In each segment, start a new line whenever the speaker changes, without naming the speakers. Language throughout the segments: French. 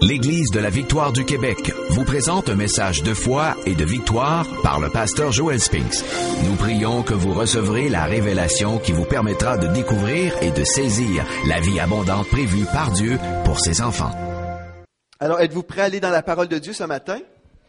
l'Église de la Victoire du Québec vous présente un message de foi et de victoire par le pasteur Joel Spinks. Nous prions que vous recevrez la révélation qui vous permettra de découvrir et de saisir la vie abondante prévue par Dieu pour ses enfants.
Alors, êtes-vous prêts à aller dans la parole de Dieu ce matin?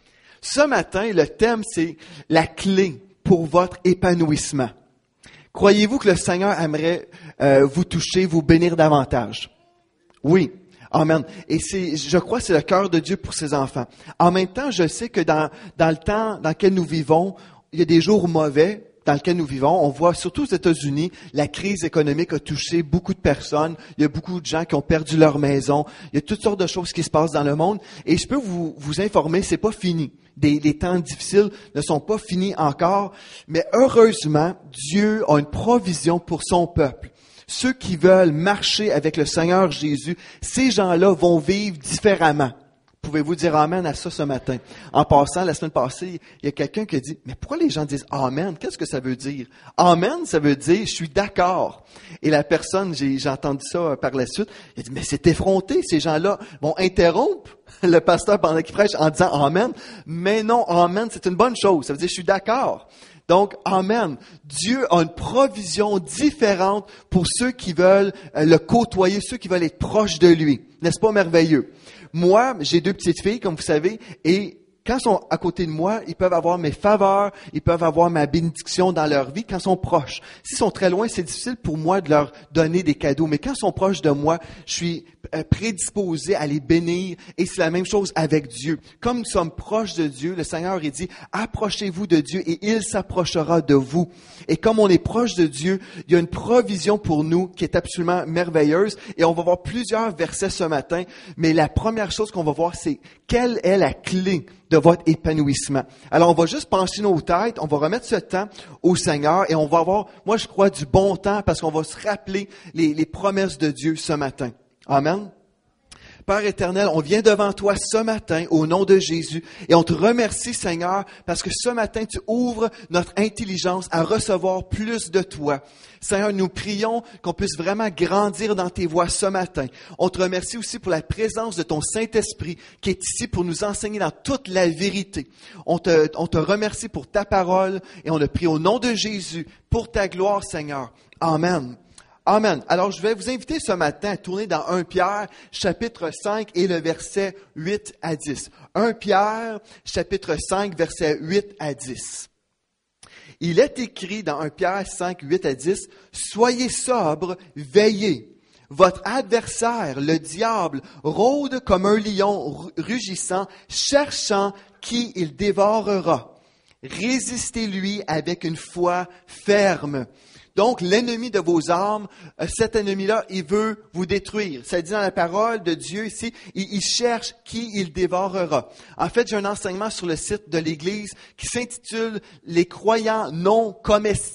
Ce matin, le thème, c'est la clé pour votre épanouissement. Croyez-vous que le Seigneur aimerait vous toucher, vous bénir davantage? Oui. Amen. Et je crois que c'est le cœur de Dieu pour ses enfants. En même temps, je sais que dans le temps dans lequel nous vivons, il y a des jours mauvais dans lesquels nous vivons. On voit, surtout aux États-Unis, la crise économique a touché beaucoup de personnes. Il y a beaucoup de gens qui ont perdu leur maison. Il y a toutes sortes de choses qui se passent dans le monde. Et je peux vous informer, c'est pas fini. Les temps difficiles ne sont pas finis encore. Mais heureusement, Dieu a une provision pour son peuple. Ceux qui veulent marcher avec le Seigneur Jésus, ces gens-là vont vivre différemment. Pouvez-vous dire Amen à ça ce matin? En passant, la semaine passée, il y a quelqu'un qui a dit, mais pourquoi les gens disent Amen? Qu'est-ce que ça veut dire? Amen, ça veut dire, je suis d'accord. Et la personne, j'ai entendu ça par la suite, il a dit, mais c'est effronté, ces gens-là vont interrompre le pasteur pendant qu'il prêche en disant Amen. Mais non, Amen, c'est une bonne chose. Ça veut dire, je suis d'accord. Donc, Amen. Dieu a une provision différente pour ceux qui veulent le côtoyer, ceux qui veulent être proches de lui. N'est-ce pas merveilleux? Moi, j'ai 2 petites filles, comme vous savez, et quand elles sont à côté de moi, ils peuvent avoir mes faveurs, ils peuvent avoir ma bénédiction dans leur vie quand ils sont proches. S'ils sont très loin, c'est difficile pour moi de leur donner des cadeaux. Mais quand ils sont proches de moi, je suis prédisposé à les bénir. Et c'est la même chose avec Dieu. Comme nous sommes proches de Dieu, le Seigneur il dit, approchez-vous de Dieu et il s'approchera de vous. Et comme on est proche de Dieu, il y a une provision pour nous qui est absolument merveilleuse. Et on va voir plusieurs versets ce matin. Mais la première chose qu'on va voir, c'est quelle est la clé de votre épanouissement. Alors, on va juste pencher nos têtes, on va remettre ce temps au Seigneur et on va avoir, moi je crois, du bon temps parce qu'on va se rappeler les promesses de Dieu ce matin. Amen. Père éternel, on vient devant toi ce matin au nom de Jésus et on te remercie, Seigneur, parce que ce matin, tu ouvres notre intelligence à recevoir plus de toi. Seigneur, nous prions qu'on puisse vraiment grandir dans tes voies ce matin. On te remercie aussi pour la présence de ton Saint-Esprit qui est ici pour nous enseigner dans toute la vérité. On te remercie pour ta parole et on le prie au nom de Jésus pour ta gloire, Seigneur. Amen. Amen. Alors, je vais vous inviter ce matin à tourner dans 1 Pierre, chapitre 5 et le verset 8 à 10. 1 Pierre, chapitre 5, verset 8 à 10. Il est écrit dans 1 Pierre 5, 8 à 10, « Soyez sobres, veillez. Votre adversaire, le diable, rôde comme un lion rugissant, cherchant qui il dévorera. Résistez-lui avec une foi ferme. » Donc, l'ennemi de vos âmes, cet ennemi-là, il veut vous détruire. Ça dit dans la parole de Dieu ici, il cherche qui il dévorera. En fait, j'ai un enseignement sur le site de l'Église qui s'intitule « Les croyants non comestibles ».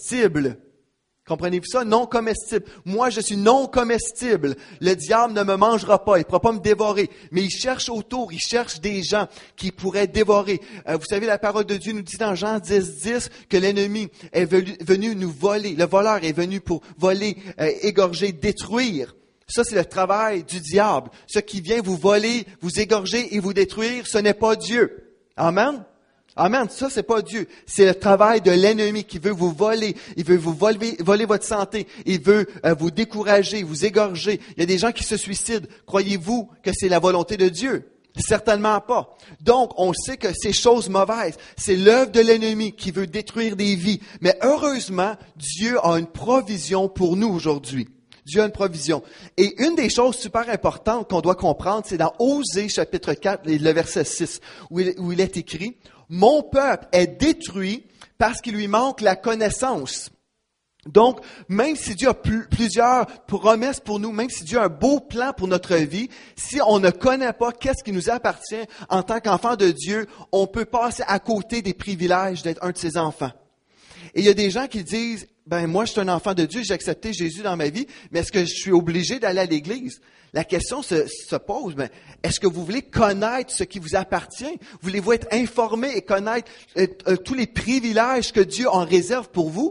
Comprenez-vous ça? Non comestible. Moi, je suis non comestible. Le diable ne me mangera pas. Il ne pourra pas me dévorer. Mais il cherche autour. Il cherche des gens qui pourraient dévorer. Vous savez, la parole de Dieu nous dit dans Jean 10 que l'ennemi est venu nous voler. Le voleur est venu pour voler, égorger, détruire. Ça, c'est le travail du diable. Ce qui vient vous voler, vous égorger et vous détruire, ce n'est pas Dieu. Amen? Amen. Ça, c'est pas Dieu. C'est le travail de l'ennemi qui veut vous voler. Il veut vous voler votre santé. Il veut vous décourager, vous égorger. Il y a des gens qui se suicident. Croyez-vous que c'est la volonté de Dieu? Certainement pas. Donc, on sait que ces choses mauvaises, c'est l'œuvre de l'ennemi qui veut détruire des vies. Mais heureusement, Dieu a une provision pour nous aujourd'hui. Dieu a une provision. Et une des choses super importantes qu'on doit comprendre, c'est dans Osée, chapitre 4, le verset 6, où il est écrit, « Mon peuple est détruit parce qu'il lui manque la connaissance. » Donc, même si Dieu a plusieurs promesses pour nous, même si Dieu a un beau plan pour notre vie, si on ne connaît pas qu'est-ce qui nous appartient en tant qu'enfant de Dieu, on peut passer à côté des privilèges d'être un de ses enfants. Et il y a des gens qui disent, moi je suis un enfant de Dieu, j'ai accepté Jésus dans ma vie, mais est-ce que je suis obligé d'aller à l'église? La question se pose, est-ce que vous voulez connaître ce qui vous appartient? Voulez-vous être informé et connaître tous les privilèges que Dieu en réserve pour vous?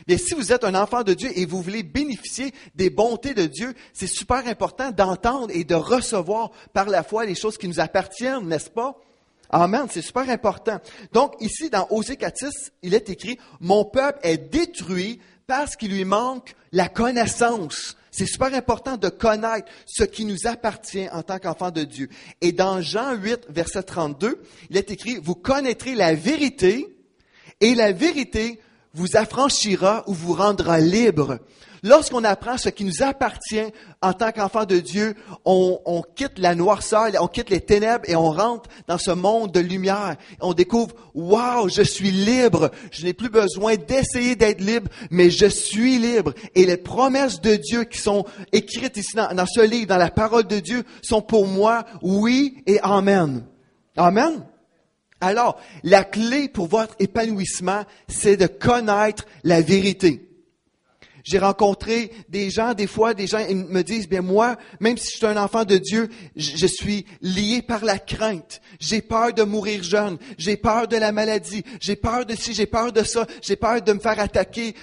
Bien, si vous êtes un enfant de Dieu et vous voulez bénéficier des bontés de Dieu, c'est super important d'entendre et de recevoir par la foi les choses qui nous appartiennent, n'est-ce pas? Amen, c'est super important. Donc, ici, dans Osée 4:6, il est écrit, « Mon peuple est détruit parce qu'il lui manque la connaissance. » C'est super important de connaître ce qui nous appartient en tant qu'enfant de Dieu. Et dans Jean 8, verset 32, il est écrit, « Vous connaîtrez la vérité et la vérité vous affranchira ou vous rendra libre. » Lorsqu'on apprend ce qui nous appartient en tant qu'enfant de Dieu, on quitte la noirceur, on quitte les ténèbres et on rentre dans ce monde de lumière. On découvre, wow, je suis libre. Je n'ai plus besoin d'essayer d'être libre, mais je suis libre. Et les promesses de Dieu qui sont écrites ici dans ce livre, dans la parole de Dieu, sont pour moi oui et amen. Amen. Alors, la clé pour votre épanouissement, c'est de connaître la vérité. J'ai rencontré des gens, des fois, des gens ils me disent, bien moi, même si je suis un enfant de Dieu, je suis lié par la crainte. J'ai peur de mourir jeune. J'ai peur de la maladie. J'ai peur de ci, j'ai peur de ça. J'ai peur de me faire attaquer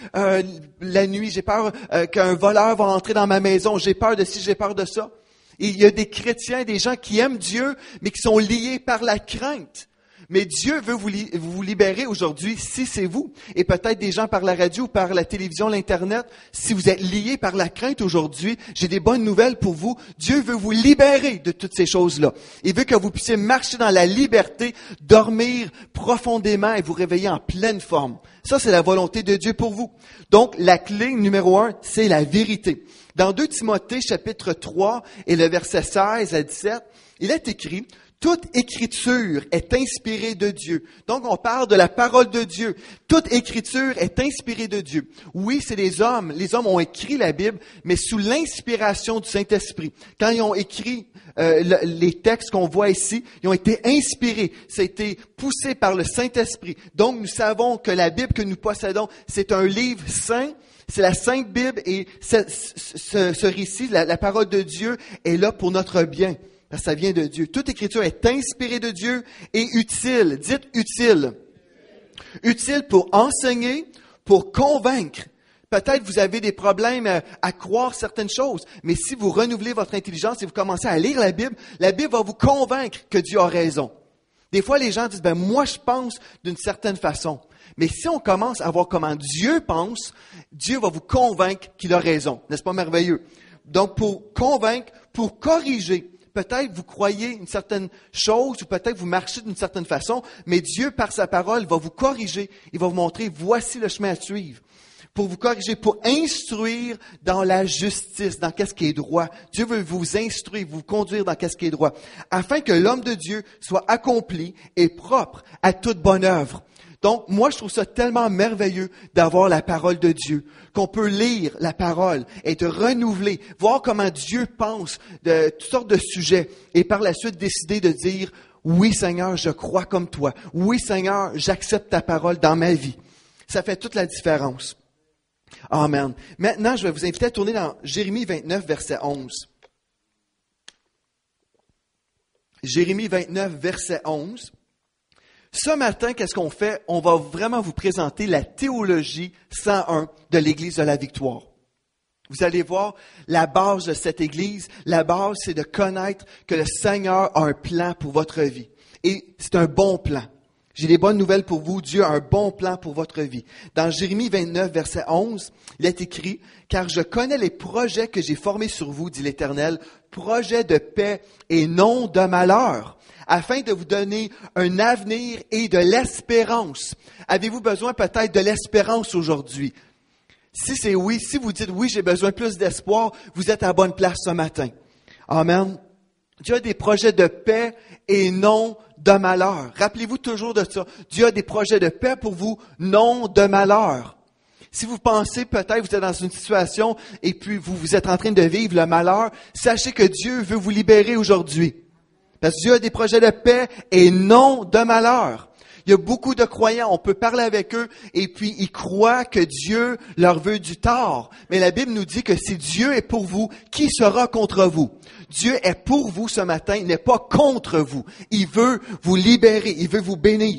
la nuit. J'ai peur qu'un voleur va entrer dans ma maison. J'ai peur de ci, j'ai peur de ça. Et il y a des chrétiens, des gens qui aiment Dieu, mais qui sont liés par la crainte. Mais Dieu veut vous libérer aujourd'hui si c'est vous. Et peut-être des gens par la radio, par la télévision, l'Internet. Si vous êtes liés par la crainte aujourd'hui, j'ai des bonnes nouvelles pour vous. Dieu veut vous libérer de toutes ces choses-là. Il veut que vous puissiez marcher dans la liberté, dormir profondément et vous réveiller en pleine forme. Ça, c'est la volonté de Dieu pour vous. Donc, la clé numéro 1, c'est la vérité. Dans 2 Timothée, chapitre 3, et le verset 16 à 17, il est écrit... Toute écriture est inspirée de Dieu. Donc, on parle de la parole de Dieu. Toute écriture est inspirée de Dieu. Oui, c'est les hommes. Les hommes ont écrit la Bible, mais sous l'inspiration du Saint-Esprit. Quand ils ont écrit les textes qu'on voit ici, ils ont été inspirés. Ça a été poussé par le Saint-Esprit. Donc, nous savons que la Bible que nous possédons, c'est un livre saint. C'est la Sainte Bible et ce récit, la parole de Dieu, est là pour notre bien. Parce que ça vient de Dieu. Toute écriture est inspirée de Dieu et utile. Dites utile. Utile pour enseigner, pour convaincre. Peut-être vous avez des problèmes à croire certaines choses, mais si vous renouvelez votre intelligence et vous commencez à lire la Bible va vous convaincre que Dieu a raison. Des fois, les gens disent, moi je pense d'une certaine façon. Mais si on commence à voir comment Dieu pense, Dieu va vous convaincre qu'il a raison. N'est-ce pas merveilleux? Donc, pour convaincre, pour corriger, peut-être vous croyez une certaine chose ou peut-être vous marchez d'une certaine façon, mais Dieu, par sa parole, va vous corriger. Il va vous montrer, voici le chemin à suivre. Pour vous corriger, pour instruire dans la justice, dans qu'est-ce qui est droit. Dieu veut vous instruire, vous conduire dans qu'est-ce qui est droit, afin que l'homme de Dieu soit accompli et propre à toute bonne œuvre. Donc, moi, je trouve ça tellement merveilleux d'avoir la parole de Dieu, qu'on peut lire la parole, être renouvelé, voir comment Dieu pense de toutes sortes de sujets et par la suite décider de dire, oui Seigneur, je crois comme toi. Oui Seigneur, j'accepte ta parole dans ma vie. Ça fait toute la différence. Amen. Maintenant, je vais vous inviter à tourner dans Jérémie 29, verset 11. Jérémie 29, verset 11. Ce matin, qu'est-ce qu'on fait? On va vraiment vous présenter la théologie 101 de l'Église de la Victoire. Vous allez voir la base de cette Église. La base, c'est de connaître que le Seigneur a un plan pour votre vie. Et c'est un bon plan. J'ai des bonnes nouvelles pour vous. Dieu a un bon plan pour votre vie. Dans Jérémie 29, verset 11, il est écrit, « Car je connais les projets que j'ai formés sur vous, dit l'Éternel, projets de paix et non de malheur, afin de vous donner un avenir et de l'espérance. » Avez-vous besoin peut-être de l'espérance aujourd'hui? Si c'est oui, si vous dites oui, j'ai besoin de plus d'espoir, vous êtes à la bonne place ce matin. Amen. Dieu a des projets de paix et non de malheur. Rappelez-vous toujours de ça. Dieu a des projets de paix pour vous, non de malheur. Si vous pensez peut-être vous êtes dans une situation et puis vous êtes en train de vivre le malheur, sachez que Dieu veut vous libérer aujourd'hui. Parce que Dieu a des projets de paix et non de malheur. Il y a beaucoup de croyants, on peut parler avec eux et puis ils croient que Dieu leur veut du tort. Mais la Bible nous dit que si Dieu est pour vous, qui sera contre vous? Dieu est pour vous ce matin, il n'est pas contre vous. Il veut vous libérer, il veut vous bénir.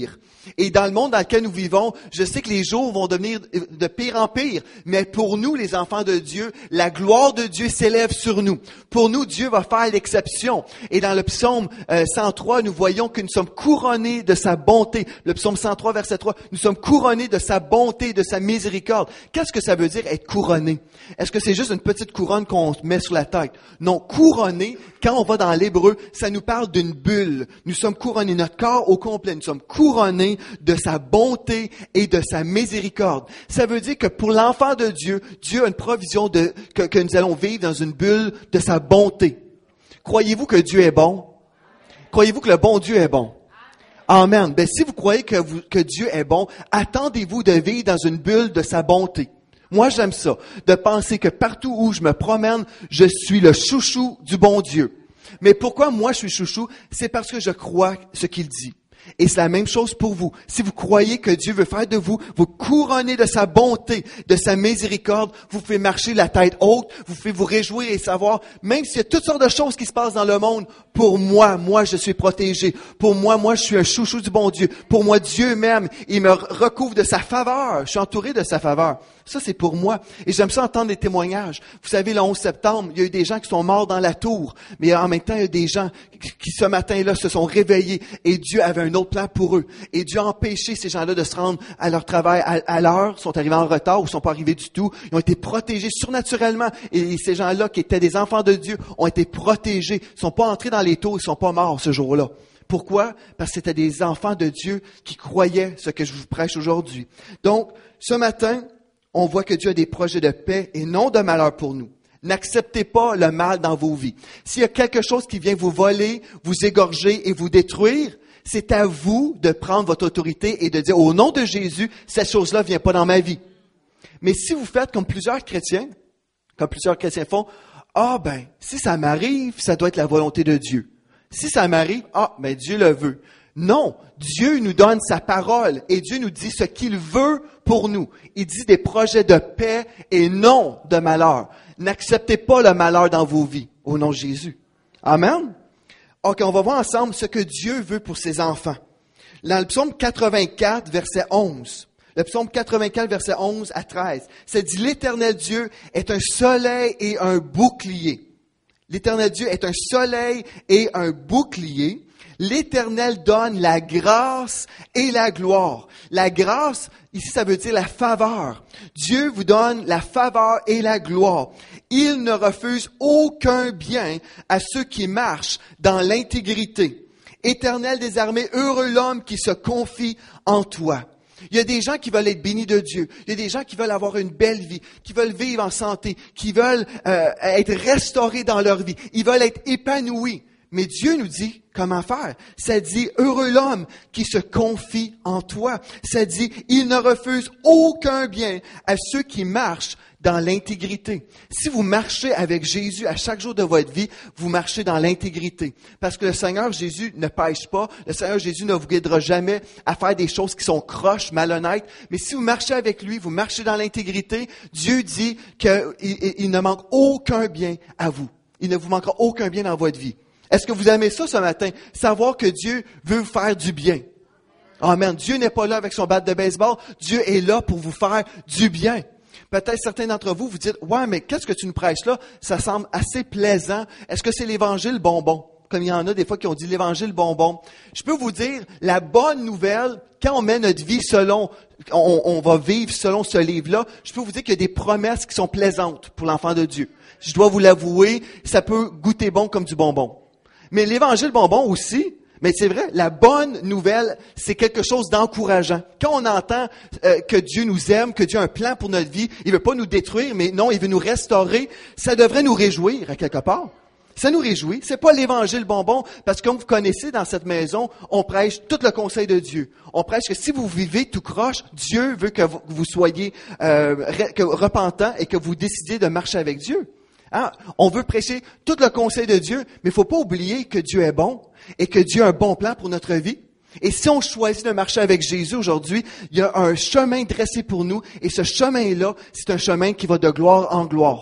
Et dans le monde dans lequel nous vivons, je sais que les jours vont devenir de pire en pire. Mais pour nous, les enfants de Dieu, la gloire de Dieu s'élève sur nous. Pour nous, Dieu va faire l'exception. Et dans le psaume 103, nous voyons que nous sommes couronnés de sa bonté. Le psaume 103, verset 3, nous sommes couronnés de sa bonté, de sa miséricorde. Qu'est-ce que ça veut dire être couronné? Est-ce que c'est juste une petite couronne qu'on met sur la tête? Non, couronné, quand on va dans l'hébreu, ça nous parle d'une bulle. Nous sommes couronnés, notre corps au complet. Nous sommes couronnés de sa bonté et de sa miséricorde. Ça veut dire que pour l'enfant de Dieu, Dieu a une provision que nous allons vivre dans une bulle de sa bonté. Croyez-vous que Dieu est bon? Croyez-vous que le bon Dieu est bon? Amen. Ben, si vous croyez que Dieu est bon, attendez-vous de vivre dans une bulle de sa bonté. Moi, j'aime ça, de penser que partout où je me promène, je suis le chouchou du bon Dieu. Mais pourquoi moi je suis chouchou? C'est parce que je crois ce qu'il dit. Et c'est la même chose pour vous. Si vous croyez que Dieu veut faire de vous, vous couronnez de sa bonté, de sa miséricorde, vous pouvez marcher la tête haute, vous pouvez vous réjouir et savoir, même s'il y a toutes sortes de choses qui se passent dans le monde, pour moi, je suis protégé. Pour moi, je suis un chouchou du bon Dieu. Pour moi, Dieu m'aime. Il me recouvre de sa faveur. Je suis entouré de sa faveur. Ça, c'est pour moi. Et j'aime ça entendre des témoignages. Vous savez, le 11 septembre, il y a eu des gens qui sont morts dans la tour. Mais en même temps, il y a des gens qui ce matin-là, se sont réveillés. Et Dieu avait un autre plan pour eux. Et Dieu a empêché ces gens-là de se rendre à leur travail à l'heure. Ils sont arrivés en retard ou ils sont pas arrivés du tout. Ils ont été protégés surnaturellement. Et ces gens-là, qui étaient des enfants de Dieu, ont été protégés. Ils sont pas entrés dans les tours. Ils sont pas morts ce jour-là. Pourquoi? Parce que c'était des enfants de Dieu qui croyaient ce que je vous prêche aujourd'hui. Donc, ce matin, on voit que Dieu a des projets de paix et non de malheur pour nous. N'acceptez pas le mal dans vos vies. S'il y a quelque chose qui vient vous voler, vous égorger et vous détruire, c'est à vous de prendre votre autorité et de dire, au nom de Jésus, cette chose-là ne vient pas dans ma vie. Mais si vous faites comme plusieurs chrétiens font, si ça m'arrive, ça doit être la volonté de Dieu. Si ça m'arrive, Dieu le veut. Non, Dieu nous donne sa parole et Dieu nous dit ce qu'il veut pour nous. Il dit des projets de paix et non de malheur. N'acceptez pas le malheur dans vos vies, au nom de Jésus. Amen. OK, on va voir ensemble ce que Dieu veut pour ses enfants. Dans le psaume 84, verset 11. Le psaume 84, verset 11 à 13. Ça dit, l'Éternel Dieu est un soleil et un bouclier. L'Éternel Dieu est un soleil et un bouclier. L'Éternel donne la grâce et la gloire. La grâce, ici, ça veut dire la faveur. Dieu vous donne la faveur et la gloire. Il ne refuse aucun bien à ceux qui marchent dans l'intégrité. Éternel des armées, heureux l'homme qui se confie en toi. Il y a des gens qui veulent être bénis de Dieu. Il y a des gens qui veulent avoir une belle vie, qui veulent vivre en santé, qui veulent être restaurés dans leur vie. Ils veulent être épanouis. Mais Dieu nous dit comment faire. Ça dit, heureux l'homme qui se confie en toi. Ça dit, il ne refuse aucun bien à ceux qui marchent dans l'intégrité. Si vous marchez avec Jésus à chaque jour de votre vie, vous marchez dans l'intégrité. Parce que le Seigneur Jésus ne pêche pas. Le Seigneur Jésus ne vous guidera jamais à faire des choses qui sont croches, malhonnêtes. Mais si vous marchez avec lui, vous marchez dans l'intégrité, Dieu dit qu'il ne manque aucun bien à vous. Il ne vous manquera aucun bien dans votre vie. Est-ce que vous aimez ça ce matin? Savoir que Dieu veut vous faire du bien. Amen. Dieu n'est pas là avec son bat de baseball. Dieu est là pour vous faire du bien. Peut-être certains d'entre vous vous dites, ouais, mais qu'est-ce que tu nous prêches là? Ça semble assez plaisant. Est-ce que c'est l'évangile bonbon? Comme il y en a des fois qui ont dit l'évangile bonbon. Je peux vous dire, la bonne nouvelle, quand on met notre vie on va vivre selon ce livre-là, je peux vous dire qu'il y a des promesses qui sont plaisantes pour l'enfant de Dieu. Je dois vous l'avouer, ça peut goûter bon comme du bonbon. Mais l'évangile bonbon aussi, mais c'est vrai, la bonne nouvelle, c'est quelque chose d'encourageant. Quand on entend que Dieu nous aime, que Dieu a un plan pour notre vie, il veut pas nous détruire, mais non, il veut nous restaurer, ça devrait nous réjouir à quelque part. Ça nous réjouit. C'est pas l'évangile bonbon, parce que comme vous connaissez dans cette maison, on prêche tout le conseil de Dieu. On prêche que si vous vivez tout croche, Dieu veut que vous soyez repentants et que vous décidiez de marcher avec Dieu. On veut prêcher tout le conseil de Dieu, mais il faut pas oublier que Dieu est bon et que Dieu a un bon plan pour notre vie. Et si on choisit de marcher avec Jésus aujourd'hui, il y a un chemin dressé pour nous et ce chemin-là, c'est un chemin qui va de gloire en gloire.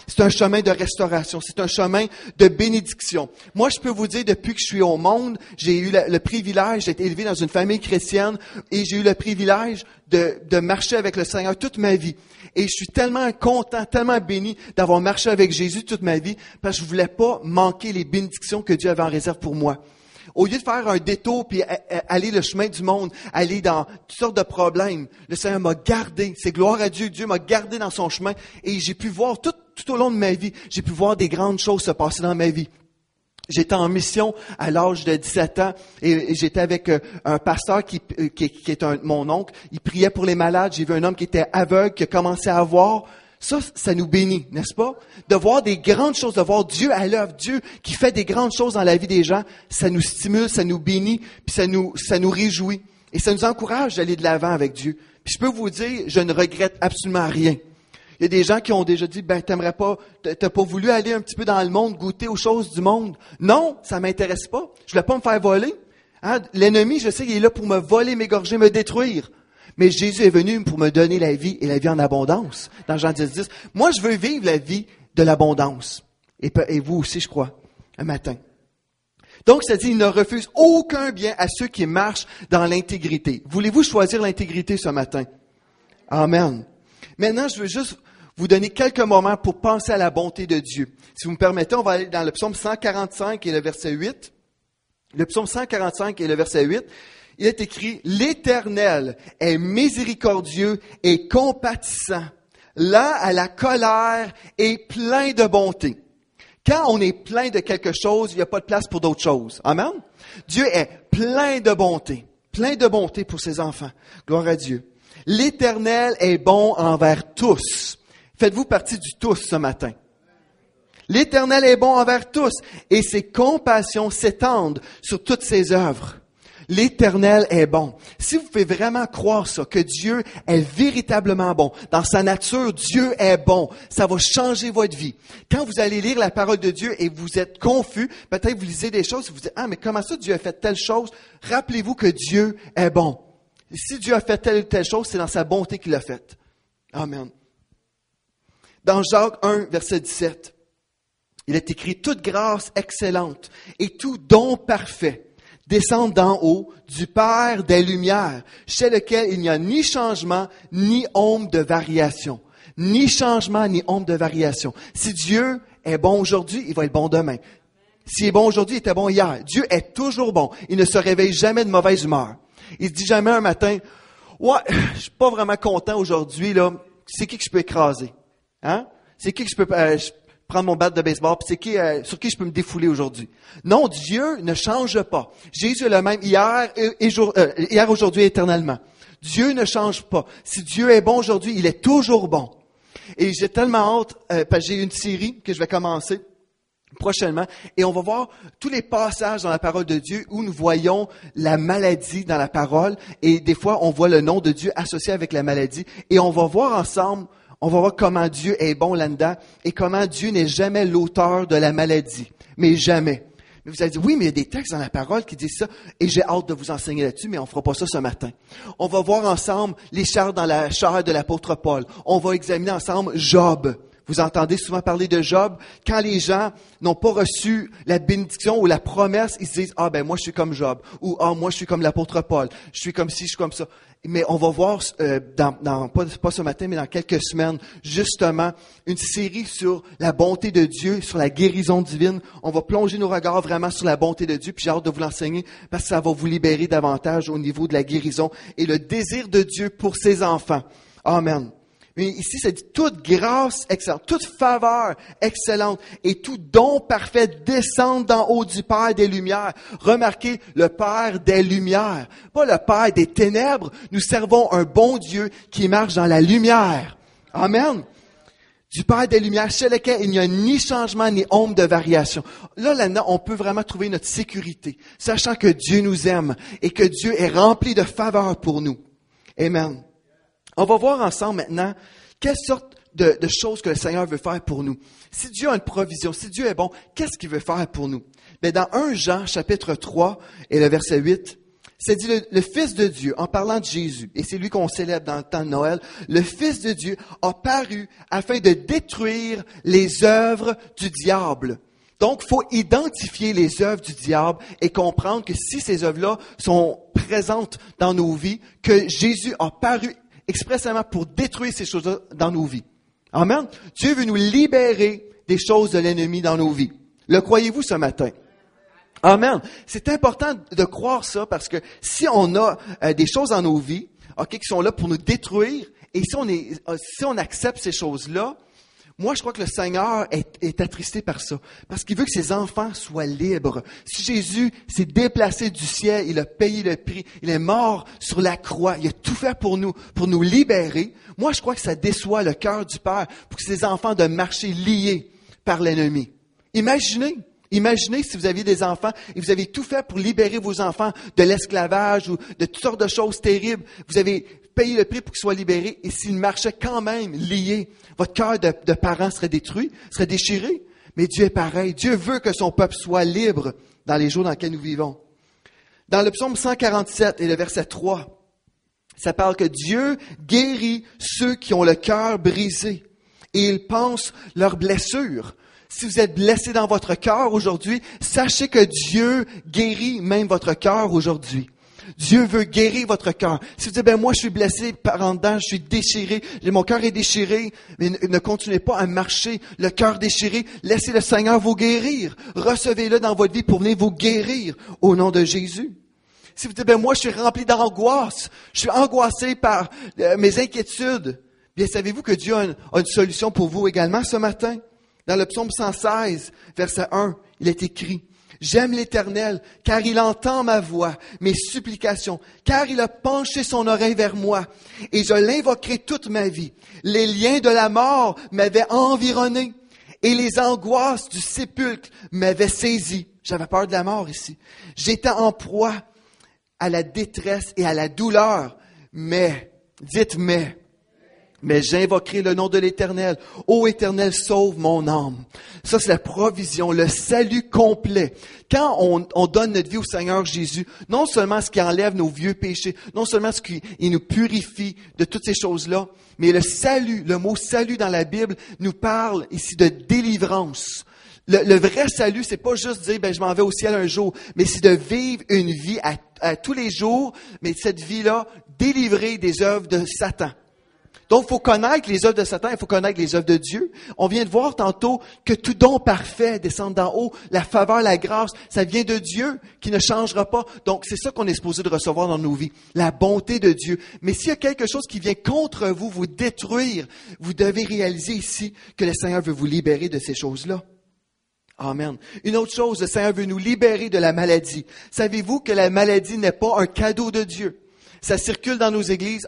C'est un chemin de restauration. C'est un chemin de bénédiction. Moi, je peux vous dire, depuis que je suis au monde, j'ai eu le privilège d'être élevé dans une famille chrétienne et j'ai eu le privilège de marcher avec le Seigneur toute ma vie. Et je suis tellement content, tellement béni d'avoir marché avec Jésus toute ma vie parce que je voulais pas manquer les bénédictions que Dieu avait en réserve pour moi. Au lieu de faire un détour puis aller le chemin du monde, aller dans toutes sortes de problèmes, le Seigneur m'a gardé. C'est gloire à Dieu. Dieu m'a gardé dans son chemin et j'ai pu voir tout au long de ma vie, j'ai pu voir des grandes choses se passer dans ma vie. J'étais en mission à l'âge de 17 ans et j'étais avec un pasteur qui est mon oncle. Il priait pour les malades. J'ai vu un homme qui était aveugle, qui a commencé à voir. Ça nous bénit, n'est-ce pas? De voir des grandes choses, de voir Dieu à l'œuvre, Dieu qui fait des grandes choses dans la vie des gens, ça nous stimule, ça nous bénit, puis ça nous réjouit. Et ça nous encourage d'aller de l'avant avec Dieu. Puis je peux vous dire, je ne regrette absolument rien. Il y a des gens qui ont déjà dit, t'as pas voulu aller un petit peu dans le monde, goûter aux choses du monde. Non, ça m'intéresse pas. Je voulais pas me faire voler. Hein? L'ennemi, je sais, il est là pour me voler, m'égorger, me détruire. Mais Jésus est venu pour me donner la vie et la vie en abondance. Dans Jean 10, moi, je veux vivre la vie de l'abondance. Et vous aussi, je crois, un matin. Donc, ça dit, il ne refuse aucun bien à ceux qui marchent dans l'intégrité. Voulez-vous choisir l'intégrité ce matin? Amen. Maintenant, je veux juste vous donner quelques moments pour penser à la bonté de Dieu. Si vous me permettez, on va aller dans le psaume 145 et le verset 8. Le psaume 145 et le verset 8, il est écrit « L'Éternel est miséricordieux et compatissant, lent à la colère et plein de bonté. » Quand on est plein de quelque chose, il n'y a pas de place pour d'autres choses. Amen? Dieu est plein de bonté pour ses enfants. Gloire à Dieu. L'Éternel est bon envers tous. Faites-vous partie du tous ce matin? L'Éternel est bon envers tous et ses compassions s'étendent sur toutes ses œuvres. L'Éternel est bon. Si vous pouvez vraiment croire ça, que Dieu est véritablement bon, dans sa nature, Dieu est bon, ça va changer votre vie. Quand vous allez lire la parole de Dieu et vous êtes confus, peut-être vous lisez des choses et vous dites « Ah, mais comment ça Dieu a fait telle chose? » Rappelez-vous que Dieu est bon. Et si Dieu a fait telle ou telle chose, c'est dans sa bonté qu'il l'a faite. Amen. Dans Jacques 1, verset 17, il est écrit « Toute grâce excellente et tout don parfait descendent d'en haut du Père des Lumières, chez lequel il n'y a ni changement, ni ombre de variation. » Ni changement, ni ombre de variation. Si Dieu est bon aujourd'hui, il va être bon demain. S'il est bon aujourd'hui, il était bon hier. Dieu est toujours bon. Il ne se réveille jamais de mauvaise humeur. Il se dit jamais un matin, « Ouais, je suis pas vraiment content aujourd'hui, là. C'est qui que je peux écraser? Hein? C'est qui que je peux prendre mon bat de baseball, puis c'est qui sur qui je peux me défouler aujourd'hui? » Non, Dieu ne change pas. Jésus est le même hier, aujourd'hui et éternellement. Dieu ne change pas. Si Dieu est bon aujourd'hui, il est toujours bon. Et j'ai tellement hâte, parce que j'ai une série que je vais commencer prochainement, et on va voir tous les passages dans la parole de Dieu où nous voyons la maladie dans la parole, et des fois on voit le nom de Dieu associé avec la maladie, et on va voir ensemble, on va voir comment Dieu est bon là-dedans, et comment Dieu n'est jamais l'auteur de la maladie, mais jamais. Mais vous allez dire, oui, mais il y a des textes dans la parole qui disent ça, et j'ai hâte de vous enseigner là-dessus, mais on ne fera pas ça ce matin. On va voir ensemble les chars dans la chair de l'apôtre Paul. On va examiner ensemble Job. Vous entendez souvent parler de Job. Quand les gens n'ont pas reçu la bénédiction ou la promesse, ils se disent, ah ben moi je suis comme Job, ou ah moi je suis comme l'apôtre Paul, je suis comme ci, je suis comme ça. Mais on va voir, pas ce matin, mais dans quelques semaines, justement, une série sur la bonté de Dieu, sur la guérison divine. On va plonger nos regards vraiment sur la bonté de Dieu, puis j'ai hâte de vous l'enseigner, parce que ça va vous libérer davantage au niveau de la guérison et le désir de Dieu pour ses enfants. Amen. Mais ici, ça dit toute grâce excellente, toute faveur excellente et tout don parfait descend d'en haut du Père des Lumières. Remarquez, le Père des Lumières, pas le Père des ténèbres. Nous servons un bon Dieu qui marche dans la lumière. Amen. Du Père des Lumières, chez lequel il n'y a ni changement ni ombre de variation. Là-dedans, on peut vraiment trouver notre sécurité, sachant que Dieu nous aime et que Dieu est rempli de faveur pour nous. Amen. On va voir ensemble maintenant quelle sorte de choses que le Seigneur veut faire pour nous. Si Dieu a une provision, si Dieu est bon, qu'est-ce qu'il veut faire pour nous? Bien, dans 1 Jean, chapitre 3, et le verset 8, C'est dit le Fils de Dieu, en parlant de Jésus, et c'est lui qu'on célèbre dans le temps de Noël, le Fils de Dieu a paru afin de détruire les œuvres du diable. Donc, il faut identifier les œuvres du diable et comprendre que si ces œuvres-là sont présentes dans nos vies, que Jésus a paru expressément pour détruire ces choses-là dans nos vies. Amen. Dieu veut nous libérer des choses de l'ennemi dans nos vies. Le croyez-vous ce matin? Amen. C'est important de croire ça parce que si on a des choses dans nos vies, qui sont là pour nous détruire, et si on accepte ces choses-là, moi je crois que le Seigneur est attristé par ça, parce qu'il veut que ses enfants soient libres. Si Jésus s'est déplacé du ciel, il a payé le prix, il est mort sur la croix, il a tout fait pour nous libérer. Moi je crois que ça déçoit le cœur du Père pour que ses enfants de marcher liés par l'ennemi. Imaginez si vous aviez des enfants et vous avez tout fait pour libérer vos enfants de l'esclavage ou de toutes sortes de choses terribles. Vous avez payé le prix pour qu'ils soient libérés et s'ils marchaient quand même liés, votre cœur de parent serait détruit, serait déchiré. Mais Dieu est pareil. Dieu veut que son peuple soit libre dans les jours dans lesquels nous vivons. Dans le psaume 147 et le verset 3, ça parle que Dieu guérit ceux qui ont le cœur brisé et il pense leurs blessures. Si vous êtes blessé dans votre cœur aujourd'hui, sachez que Dieu guérit même votre cœur aujourd'hui. Dieu veut guérir votre cœur. Si vous dites, moi je suis blessé par en dedans, je suis déchiré, mon cœur est déchiré, mais ne continuez pas à marcher, le cœur déchiré, laissez le Seigneur vous guérir. Recevez-le dans votre vie pour venir vous guérir au nom de Jésus. Si vous dites, moi je suis rempli d'angoisse, je suis angoissé par mes inquiétudes, bien savez-vous que Dieu a une solution pour vous également ce matin? Dans le psaume 116, verset 1, il est écrit, « J'aime l'Éternel, car il entend ma voix, mes supplications, car il a penché son oreille vers moi, et je l'invoquerai toute ma vie. Les liens de la mort m'avaient environné, et les angoisses du sépulcre m'avaient saisi. » J'avais peur de la mort ici. « J'étais en proie à la détresse et à la douleur, mais, dites mais j'invoquerai le nom de l'Éternel. Ô Éternel, sauve mon âme. » Ça, c'est la provision, le salut complet. Quand on donne notre vie au Seigneur Jésus, non seulement ce qui enlève nos vieux péchés, non seulement ce qui nous purifie de toutes ces choses-là, mais le salut, le mot salut dans la Bible nous parle ici de délivrance. Le vrai salut, c'est pas juste dire, je m'en vais au ciel un jour, mais c'est de vivre une vie à tous les jours, mais cette vie-là, délivrée des œuvres de Satan. Donc, il faut connaître les œuvres de Satan, il faut connaître les œuvres de Dieu. On vient de voir tantôt que tout don parfait descend d'en haut, la faveur, la grâce, ça vient de Dieu qui ne changera pas. Donc, c'est ça qu'on est supposé de recevoir dans nos vies, la bonté de Dieu. Mais s'il y a quelque chose qui vient contre vous, vous détruire, vous devez réaliser ici que le Seigneur veut vous libérer de ces choses-là. Amen. Une autre chose, le Seigneur veut nous libérer de la maladie. Savez-vous que la maladie n'est pas un cadeau de Dieu? Ça circule dans nos églises.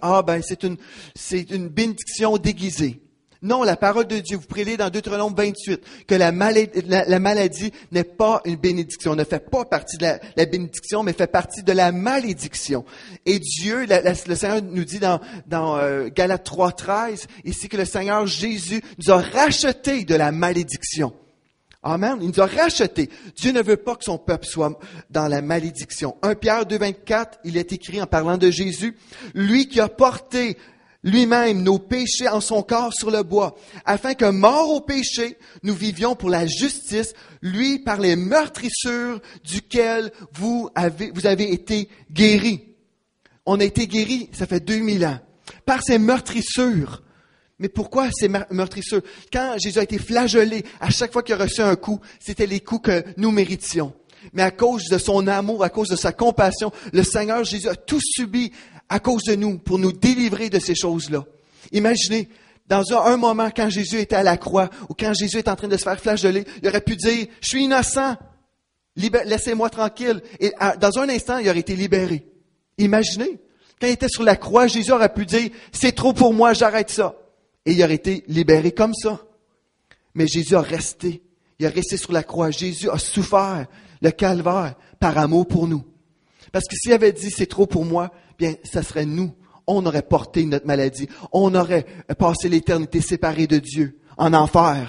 C'est une bénédiction déguisée. Non, la parole de Dieu, vous prélez dans Deutéronome 28, que la maladie n'est pas une bénédiction, ne fait pas partie de la bénédiction, mais fait partie de la malédiction. Et Dieu, le Seigneur nous dit dans Galates 3:13, ici que le Seigneur Jésus nous a rachetés de la malédiction. Amen. Il nous a rachetés. Dieu ne veut pas que son peuple soit dans la malédiction. 1 Pierre 2:24, il est écrit en parlant de Jésus, « Lui qui a porté lui-même nos péchés en son corps sur le bois, afin que, mort au péché, nous vivions pour la justice, lui par les meurtrissures duquel vous avez été guéris. » On a été guéris, ça fait 2000 ans, par ces meurtrissures. Mais pourquoi ces meurtrissures? Quand Jésus a été flagellé, à chaque fois qu'il a reçu un coup, c'était les coups que nous méritions. Mais à cause de son amour, à cause de sa compassion, le Seigneur Jésus a tout subi à cause de nous, pour nous délivrer de ces choses-là. Imaginez, dans un moment, quand Jésus était à la croix, ou quand Jésus est en train de se faire flageller, il aurait pu dire, « Je suis innocent, laissez-moi tranquille. » Et dans un instant, il aurait été libéré. Imaginez, quand il était sur la croix, Jésus aurait pu dire, « C'est trop pour moi, j'arrête ça. » Et il aurait été libéré comme ça. Mais Jésus a resté. Il a resté sur la croix. Jésus a souffert le calvaire par amour pour nous. Parce que s'il avait dit « c'est trop pour moi », bien, ça serait nous. On aurait porté notre maladie. On aurait passé l'éternité séparée de Dieu, en enfer.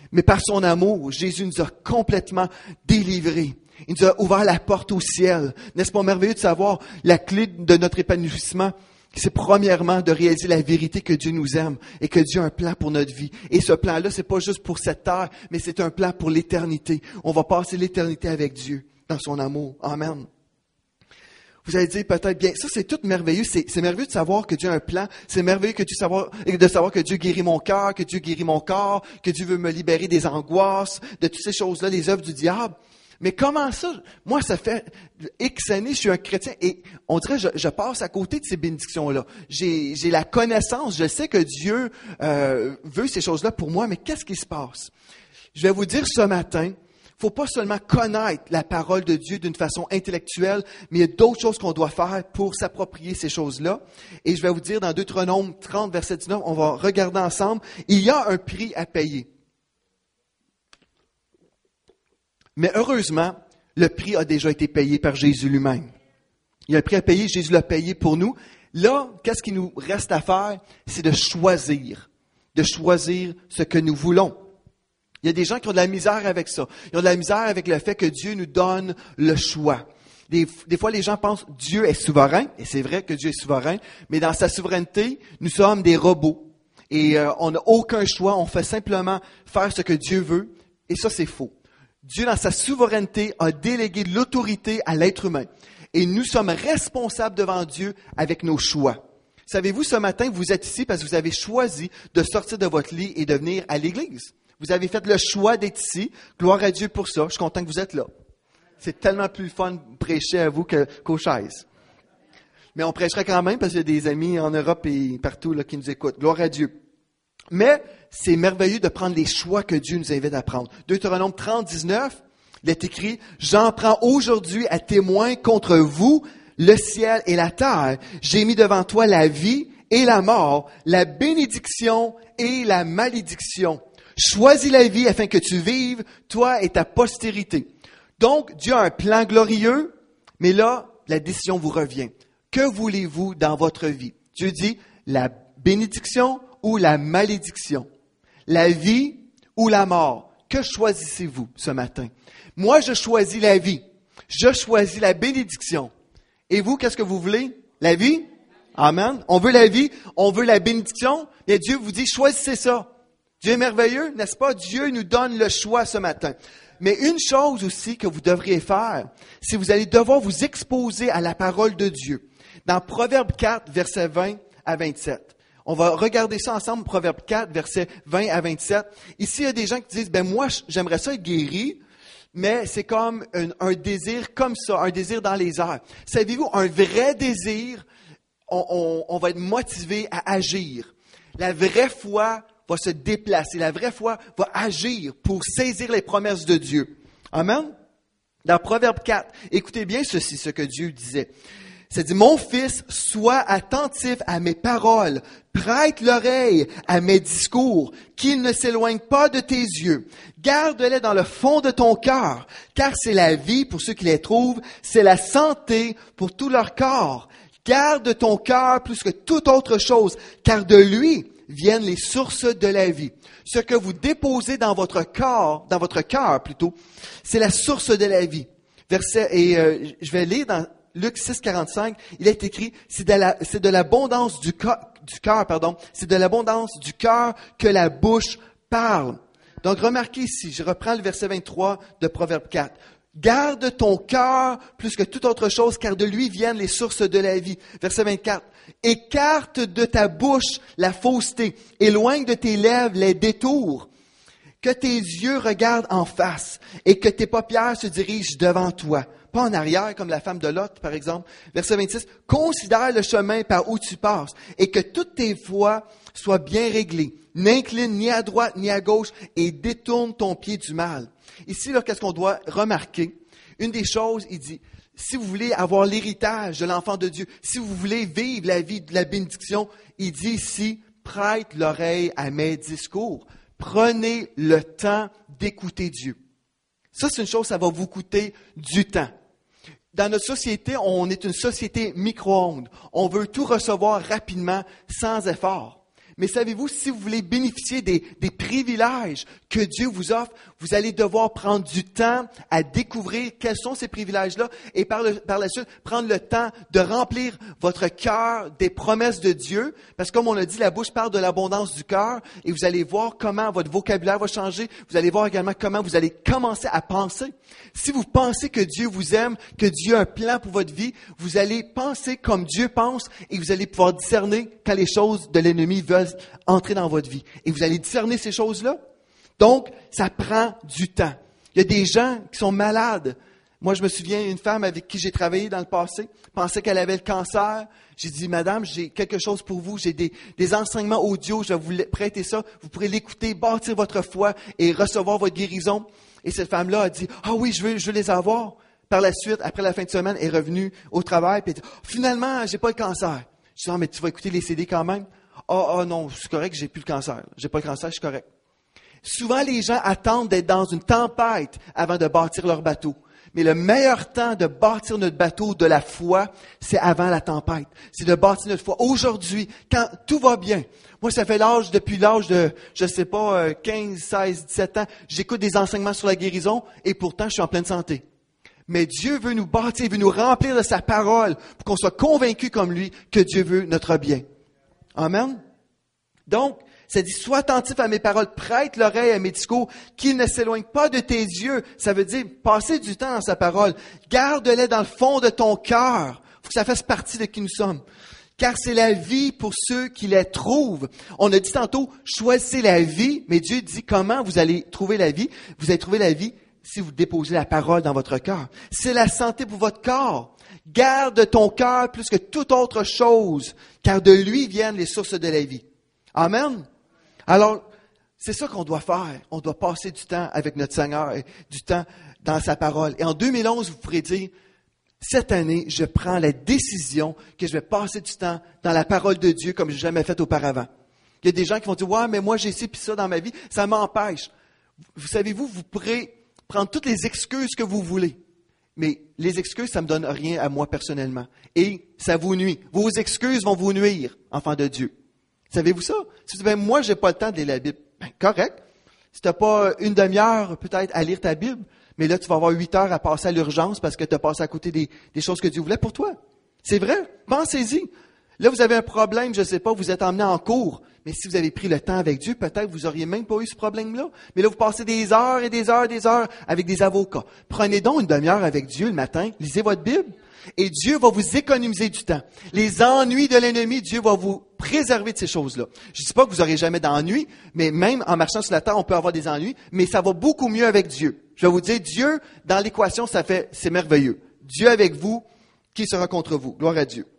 Mais par son amour, Jésus nous a complètement délivrés. Il nous a ouvert la porte au ciel. N'est-ce pas merveilleux de savoir la clé de notre épanouissement? C'est premièrement de réaliser la vérité que Dieu nous aime et que Dieu a un plan pour notre vie. Et ce plan-là, c'est pas juste pour cette terre, mais c'est un plan pour l'éternité. On va passer l'éternité avec Dieu dans son amour. Amen. Vous allez dire peut-être, bien, ça c'est tout merveilleux. C'est merveilleux de savoir que Dieu a un plan. C'est merveilleux de savoir que Dieu guérit mon cœur, que Dieu guérit mon corps, que Dieu veut me libérer des angoisses, de toutes ces choses-là, les œuvres du diable. Mais comment ça? Moi, ça fait X années, je suis un chrétien et on dirait je passe à côté de ces bénédictions-là. J'ai la connaissance, je sais que Dieu veut ces choses-là pour moi, mais qu'est-ce qui se passe? Je vais vous dire ce matin, faut pas seulement connaître la parole de Dieu d'une façon intellectuelle, mais il y a d'autres choses qu'on doit faire pour s'approprier ces choses-là. Et je vais vous dire dans Deutéronome 30, verset 19, on va regarder ensemble, il y a un prix à payer. Mais heureusement, le prix a déjà été payé par Jésus lui-même. Il y a un prix à payer, Jésus l'a payé pour nous. Là, qu'est-ce qu'il nous reste à faire? C'est de choisir ce que nous voulons. Il y a des gens qui ont de la misère avec ça. Ils ont de la misère avec le fait que Dieu nous donne le choix. Des fois, les gens pensent que Dieu est souverain, et c'est vrai que Dieu est souverain, mais dans sa souveraineté, nous sommes des robots. Et on n'a aucun choix, on fait simplement faire ce que Dieu veut, et ça, c'est faux. Dieu, dans sa souveraineté, a délégué l'autorité à l'être humain. Et nous sommes responsables devant Dieu avec nos choix. Savez-vous, ce matin, vous êtes ici parce que vous avez choisi de sortir de votre lit et de venir à l'église. Vous avez fait le choix d'être ici. Gloire à Dieu pour ça. Je suis content que vous êtes là. C'est tellement plus fun de prêcher à vous qu'aux chaises. Mais on prêcherait quand même parce qu'il y a des amis en Europe et partout là, qui nous écoutent. Gloire à Dieu. Mais c'est merveilleux de prendre les choix que Dieu nous invite à prendre. Deutéronome 30, 19, il est écrit « J'en prends aujourd'hui à témoin contre vous le ciel et la terre. J'ai mis devant toi la vie et la mort, la bénédiction et la malédiction. Choisis la vie afin que tu vives, toi et ta postérité. » Donc, Dieu a un plan glorieux, mais là, la décision vous revient. Que voulez-vous dans votre vie? Dieu dit la bénédiction ou la malédiction, la vie ou la mort. Que choisissez-vous ce matin? Moi, je choisis la vie. Je choisis la bénédiction. Et vous, qu'est-ce que vous voulez? La vie? Amen. On veut la vie, on veut la bénédiction. Et Dieu vous dit, choisissez ça. Dieu est merveilleux, n'est-ce pas? Dieu nous donne le choix ce matin. Mais une chose aussi que vous devriez faire, c'est que vous allez devoir vous exposer à la parole de Dieu. Dans Proverbe 4, versets 20 à 27. On va regarder ça ensemble, Proverbe 4, versets 20 à 27. Ici, il y a des gens qui disent, moi, j'aimerais ça être guéri, mais c'est comme un désir comme ça, un désir dans les airs. Savez-vous, un vrai désir, on va être motivé à agir. La vraie foi va se déplacer. La vraie foi va agir pour saisir les promesses de Dieu. Amen? Dans Proverbe 4, écoutez bien ceci, ce que Dieu disait. Ça dit, « Mon fils, sois attentif à mes paroles, prête l'oreille à mes discours, qu'ils ne s'éloignent pas de tes yeux. Garde-les dans le fond de ton cœur, car c'est la vie pour ceux qui les trouvent, c'est la santé pour tout leur corps. Garde ton cœur plus que toute autre chose, car de lui viennent les sources de la vie. » Ce que vous déposez dans votre cœur plutôt, c'est la source de la vie. Je vais lire dans Luc 6, 45, il est écrit, c'est de l'abondance du cœur que la bouche parle. Donc, remarquez ici, je reprends le verset 23 de Proverbe 4. Garde ton cœur plus que toute autre chose, car de lui viennent les sources de la vie. Verset 24. Écarte de ta bouche la fausseté, éloigne de tes lèvres les détours. Que tes yeux regardent en face et que tes paupières se dirigent devant toi. Pas en arrière, comme la femme de Lot, par exemple. Verset 26. Considère le chemin par où tu passes et que toutes tes voies soient bien réglées. N'incline ni à droite ni à gauche et détourne ton pied du mal. Ici, là, qu'est-ce qu'on doit remarquer? Une des choses, il dit, si vous voulez avoir l'héritage de l'enfant de Dieu, si vous voulez vivre la vie de la bénédiction, il dit ici, prête l'oreille à mes discours. Prenez le temps d'écouter Dieu. Ça, c'est une chose, ça va vous coûter du temps. Dans notre société, on est une société micro-ondes. On veut tout recevoir rapidement, sans effort. Mais savez-vous, si vous voulez bénéficier des privilèges que Dieu vous offre, vous allez devoir prendre du temps à découvrir quels sont ces privilèges-là et par la suite, prendre le temps de remplir votre cœur des promesses de Dieu. Parce que comme on l'a dit, la bouche parle de l'abondance du cœur et vous allez voir comment votre vocabulaire va changer. Vous allez voir également comment vous allez commencer à penser. Si vous pensez que Dieu vous aime, que Dieu a un plan pour votre vie, vous allez penser comme Dieu pense et vous allez pouvoir discerner quand les choses de l'ennemi veulent entrer dans votre vie. Et vous allez discerner ces choses-là. Donc, ça prend du temps. Il y a des gens qui sont malades. Moi, je me souviens, une femme avec qui j'ai travaillé dans le passé pensait qu'elle avait le cancer. J'ai dit, madame, j'ai quelque chose pour vous. J'ai des enseignements audio. Je vais vous prêter ça. Vous pourrez l'écouter, bâtir votre foi et recevoir votre guérison. Et cette femme-là a dit, ah oui, je veux les avoir. Par la suite, après la fin de semaine, elle est revenue au travail. Puis elle dit, finalement, j'ai pas le cancer. Je dis, non, mais tu vas écouter les CD quand même. Non, c'est correct, j'ai plus le cancer. J'ai pas le cancer, je suis correct. Souvent, les gens attendent d'être dans une tempête avant de bâtir leur bateau. Mais le meilleur temps de bâtir notre bateau de la foi, c'est avant la tempête. C'est de bâtir notre foi aujourd'hui, quand tout va bien. Moi, ça fait depuis l'âge de, 15, 16, 17 ans, j'écoute des enseignements sur la guérison et pourtant, je suis en pleine santé. Mais Dieu veut nous bâtir, veut nous remplir de sa parole pour qu'on soit convaincus comme lui que Dieu veut notre bien. Amen. Donc, ça dit, sois attentif à mes paroles, prête l'oreille à mes discours, qu'ils ne s'éloignent pas de tes yeux. Ça veut dire, passer du temps dans sa parole. Garde-les dans le fond de ton cœur. Faut que ça fasse partie de qui nous sommes. Car c'est la vie pour ceux qui les trouvent. On a dit tantôt, choisissez la vie, mais Dieu dit comment vous allez trouver la vie. Vous allez trouver la vie si vous déposez la parole dans votre cœur. C'est la santé pour votre corps. Garde ton cœur plus que toute autre chose, car de lui viennent les sources de la vie. Amen. Alors, c'est ça qu'on doit faire. On doit passer du temps avec notre Seigneur, du temps dans sa parole. Et en 2011, vous pourrez dire, cette année, je prends la décision que je vais passer du temps dans la parole de Dieu comme je n'ai jamais fait auparavant. Il y a des gens qui vont dire, ouais, mais moi j'ai ci puis ça dans ma vie, ça m'empêche. Vous savez-vous, vous pourrez prendre toutes les excuses que vous voulez. Mais les excuses, ça ne me donne rien à moi personnellement. Et ça vous nuit. Vos excuses vont vous nuire, enfants de Dieu. Savez-vous ça? Si vous dites, moi, j'ai pas le temps de lire la Bible. Correct. Si tu n'as pas une demi-heure, peut-être, à lire ta Bible, mais là, tu vas avoir 8 heures à passer à l'urgence parce que tu as passé à côté des choses que Dieu voulait pour toi. C'est vrai. Pensez-y. Là, vous avez un problème, je ne sais pas, vous êtes emmené en cours. Mais si vous avez pris le temps avec Dieu, peut-être vous n'auriez même pas eu ce problème-là. Mais là, vous passez des heures et des heures et des heures avec des avocats. Prenez donc une demi-heure avec Dieu le matin, lisez votre Bible. Et Dieu va vous économiser du temps. Les ennuis de l'ennemi, Dieu va vous préserver de ces choses-là. Je ne dis pas que vous n'aurez jamais d'ennuis, mais même en marchant sur la terre, on peut avoir des ennuis, mais ça va beaucoup mieux avec Dieu. Je vais vous dire, Dieu, dans l'équation, c'est merveilleux. Dieu avec vous, qui sera contre vous? Gloire à Dieu.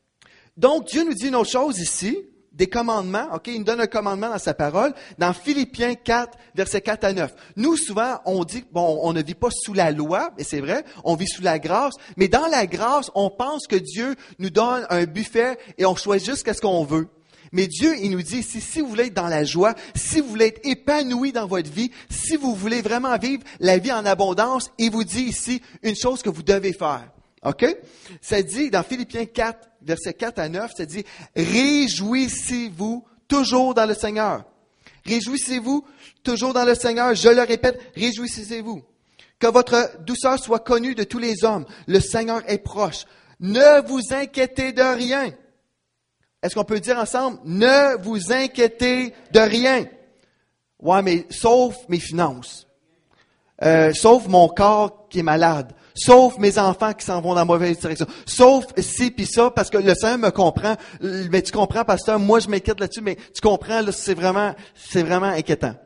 Donc, Dieu nous dit une autre chose ici, des commandements, ok? Il nous donne un commandement dans sa parole, dans Philippiens 4, versets 4 à 9. Nous, souvent, on dit, on ne vit pas sous la loi, et c'est vrai, on vit sous la grâce, mais dans la grâce, on pense que Dieu nous donne un buffet et on choisit juste ce qu'on veut. Mais Dieu, il nous dit ici, si vous voulez être dans la joie, si vous voulez être épanoui dans votre vie, si vous voulez vraiment vivre la vie en abondance, il vous dit ici une chose que vous devez faire. OK? Ça dit, dans Philippiens 4, versets 4 à 9, ça dit, réjouissez-vous toujours dans le Seigneur. Réjouissez-vous toujours dans le Seigneur. Je le répète, réjouissez-vous. Que votre douceur soit connue de tous les hommes. Le Seigneur est proche. Ne vous inquiétez de rien. Est-ce qu'on peut dire ensemble, ne vous inquiétez de rien? Ouais, mais sauf mes finances. Sauf mon corps qui est malade. Sauf mes enfants qui s'en vont dans la mauvaise direction. Sauf ci puis ça, parce que le Seigneur me comprend. Mais tu comprends, pasteur, moi je m'inquiète là-dessus, mais tu comprends, là, c'est vraiment inquiétant.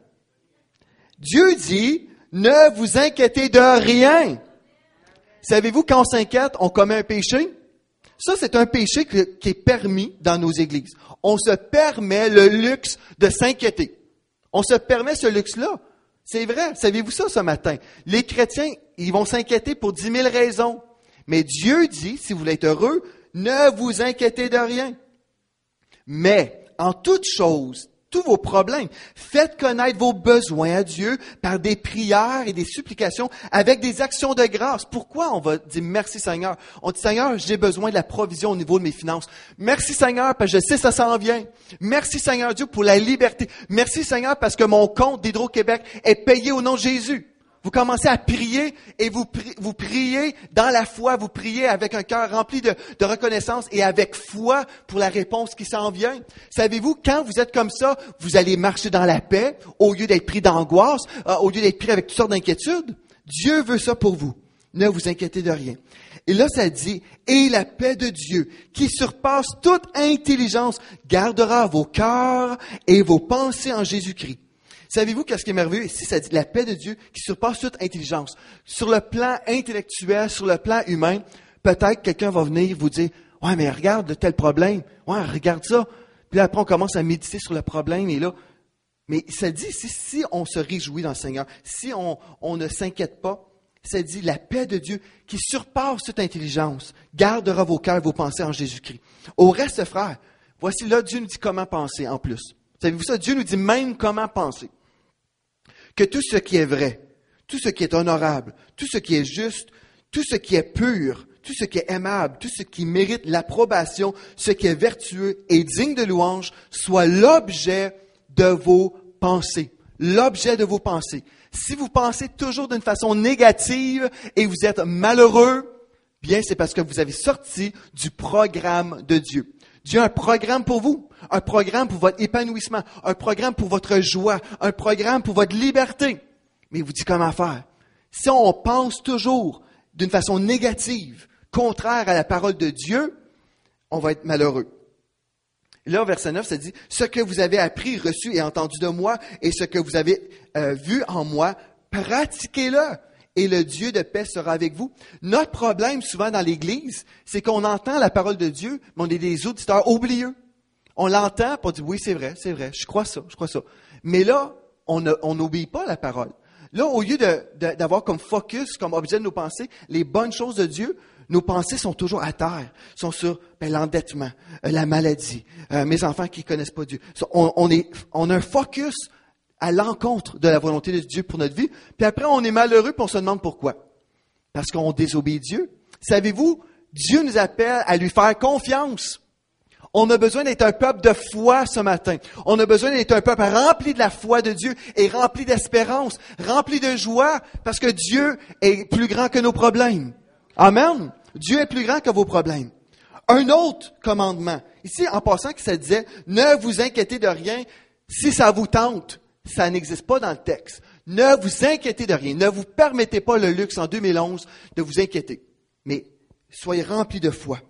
Dieu dit, ne vous inquiétez de rien. Savez-vous, quand on s'inquiète, on commet un péché? Ça, c'est un péché qui est permis dans nos églises. On se permet le luxe de s'inquiéter. On se permet ce luxe-là. C'est vrai. Savez-vous ça ce matin? Les chrétiens, ils vont s'inquiéter pour 10 000 raisons. Mais Dieu dit, si vous voulez être heureux, ne vous inquiétez de rien. Mais, en toute chose, tous vos problèmes. Faites connaître vos besoins à Dieu par des prières et des supplications avec des actions de grâce. Pourquoi on va dire merci Seigneur? On dit Seigneur, j'ai besoin de la provision au niveau de mes finances. Merci Seigneur parce que je sais que ça s'en vient. Merci Seigneur Dieu pour la liberté. Merci Seigneur parce que mon compte d'Hydro-Québec est payé au nom de Jésus. Vous commencez à prier et vous priez dans la foi, vous priez avec un cœur rempli de reconnaissance et avec foi pour la réponse qui s'en vient. Savez-vous, quand vous êtes comme ça, vous allez marcher dans la paix au lieu d'être pris d'angoisse, au lieu d'être pris avec toutes sortes d'inquiétudes. Dieu veut ça pour vous. Ne vous inquiétez de rien. Et là, ça dit, et la paix de Dieu, qui surpasse toute intelligence, gardera vos cœurs et vos pensées en Jésus-Christ. Savez-vous qu'est-ce qui est merveilleux? Ici, ça dit la paix de Dieu qui surpasse toute intelligence. Sur le plan intellectuel, sur le plan humain, peut-être quelqu'un va venir vous dire, « Ouais, mais regarde de tel problème. Ouais, regarde ça. » Puis là, après, on commence à méditer sur le problème et là, mais ça dit, si on se réjouit dans le Seigneur, si on ne s'inquiète pas, ça dit la paix de Dieu qui surpasse toute intelligence, gardera vos cœurs et vos pensées en Jésus-Christ. Au reste, frères, voici là, Dieu nous dit comment penser en plus. Savez-vous ça? Dieu nous dit même comment penser. Que tout ce qui est vrai, tout ce qui est honorable, tout ce qui est juste, tout ce qui est pur, tout ce qui est aimable, tout ce qui mérite l'approbation, ce qui est vertueux et digne de louange, soit l'objet de vos pensées. L'objet de vos pensées. Si vous pensez toujours d'une façon négative et vous êtes malheureux, bien c'est parce que vous avez sorti du programme de Dieu. Dieu a un programme pour vous, un programme pour votre épanouissement, un programme pour votre joie, un programme pour votre liberté. Mais il vous dit comment faire. Si on pense toujours d'une façon négative, contraire à la parole de Dieu, on va être malheureux. Et là, au verset 9, ça dit, « Ce que vous avez appris, reçu et entendu de moi, et ce que vous avez vu en moi, pratiquez-le. Et le Dieu de paix sera avec vous. » Notre problème, souvent dans l'Église, c'est qu'on entend la parole de Dieu, mais on est des auditeurs oublieux. On l'entend, puis on dit, oui, c'est vrai, je crois ça. Mais là, on n'obéit pas à la parole. Là, au lieu d'avoir comme focus, comme objet de nos pensées, les bonnes choses de Dieu, nos pensées sont toujours à terre, sont sur l'endettement, la maladie, mes enfants qui connaissent pas Dieu. On a un focus à l'encontre de la volonté de Dieu pour notre vie. Puis après, on est malheureux puis on se demande pourquoi. Parce qu'on désobéit Dieu. Savez-vous, Dieu nous appelle à lui faire confiance. On a besoin d'être un peuple de foi ce matin. On a besoin d'être un peuple rempli de la foi de Dieu et rempli d'espérance, rempli de joie, parce que Dieu est plus grand que nos problèmes. Amen. Dieu est plus grand que vos problèmes. Un autre commandement. Ici, en passant, que ça disait, ne vous inquiétez de rien si ça vous tente. Ça n'existe pas dans le texte. Ne vous inquiétez de rien. Ne vous permettez pas le luxe en 2011 de vous inquiéter. Mais soyez remplis de foi.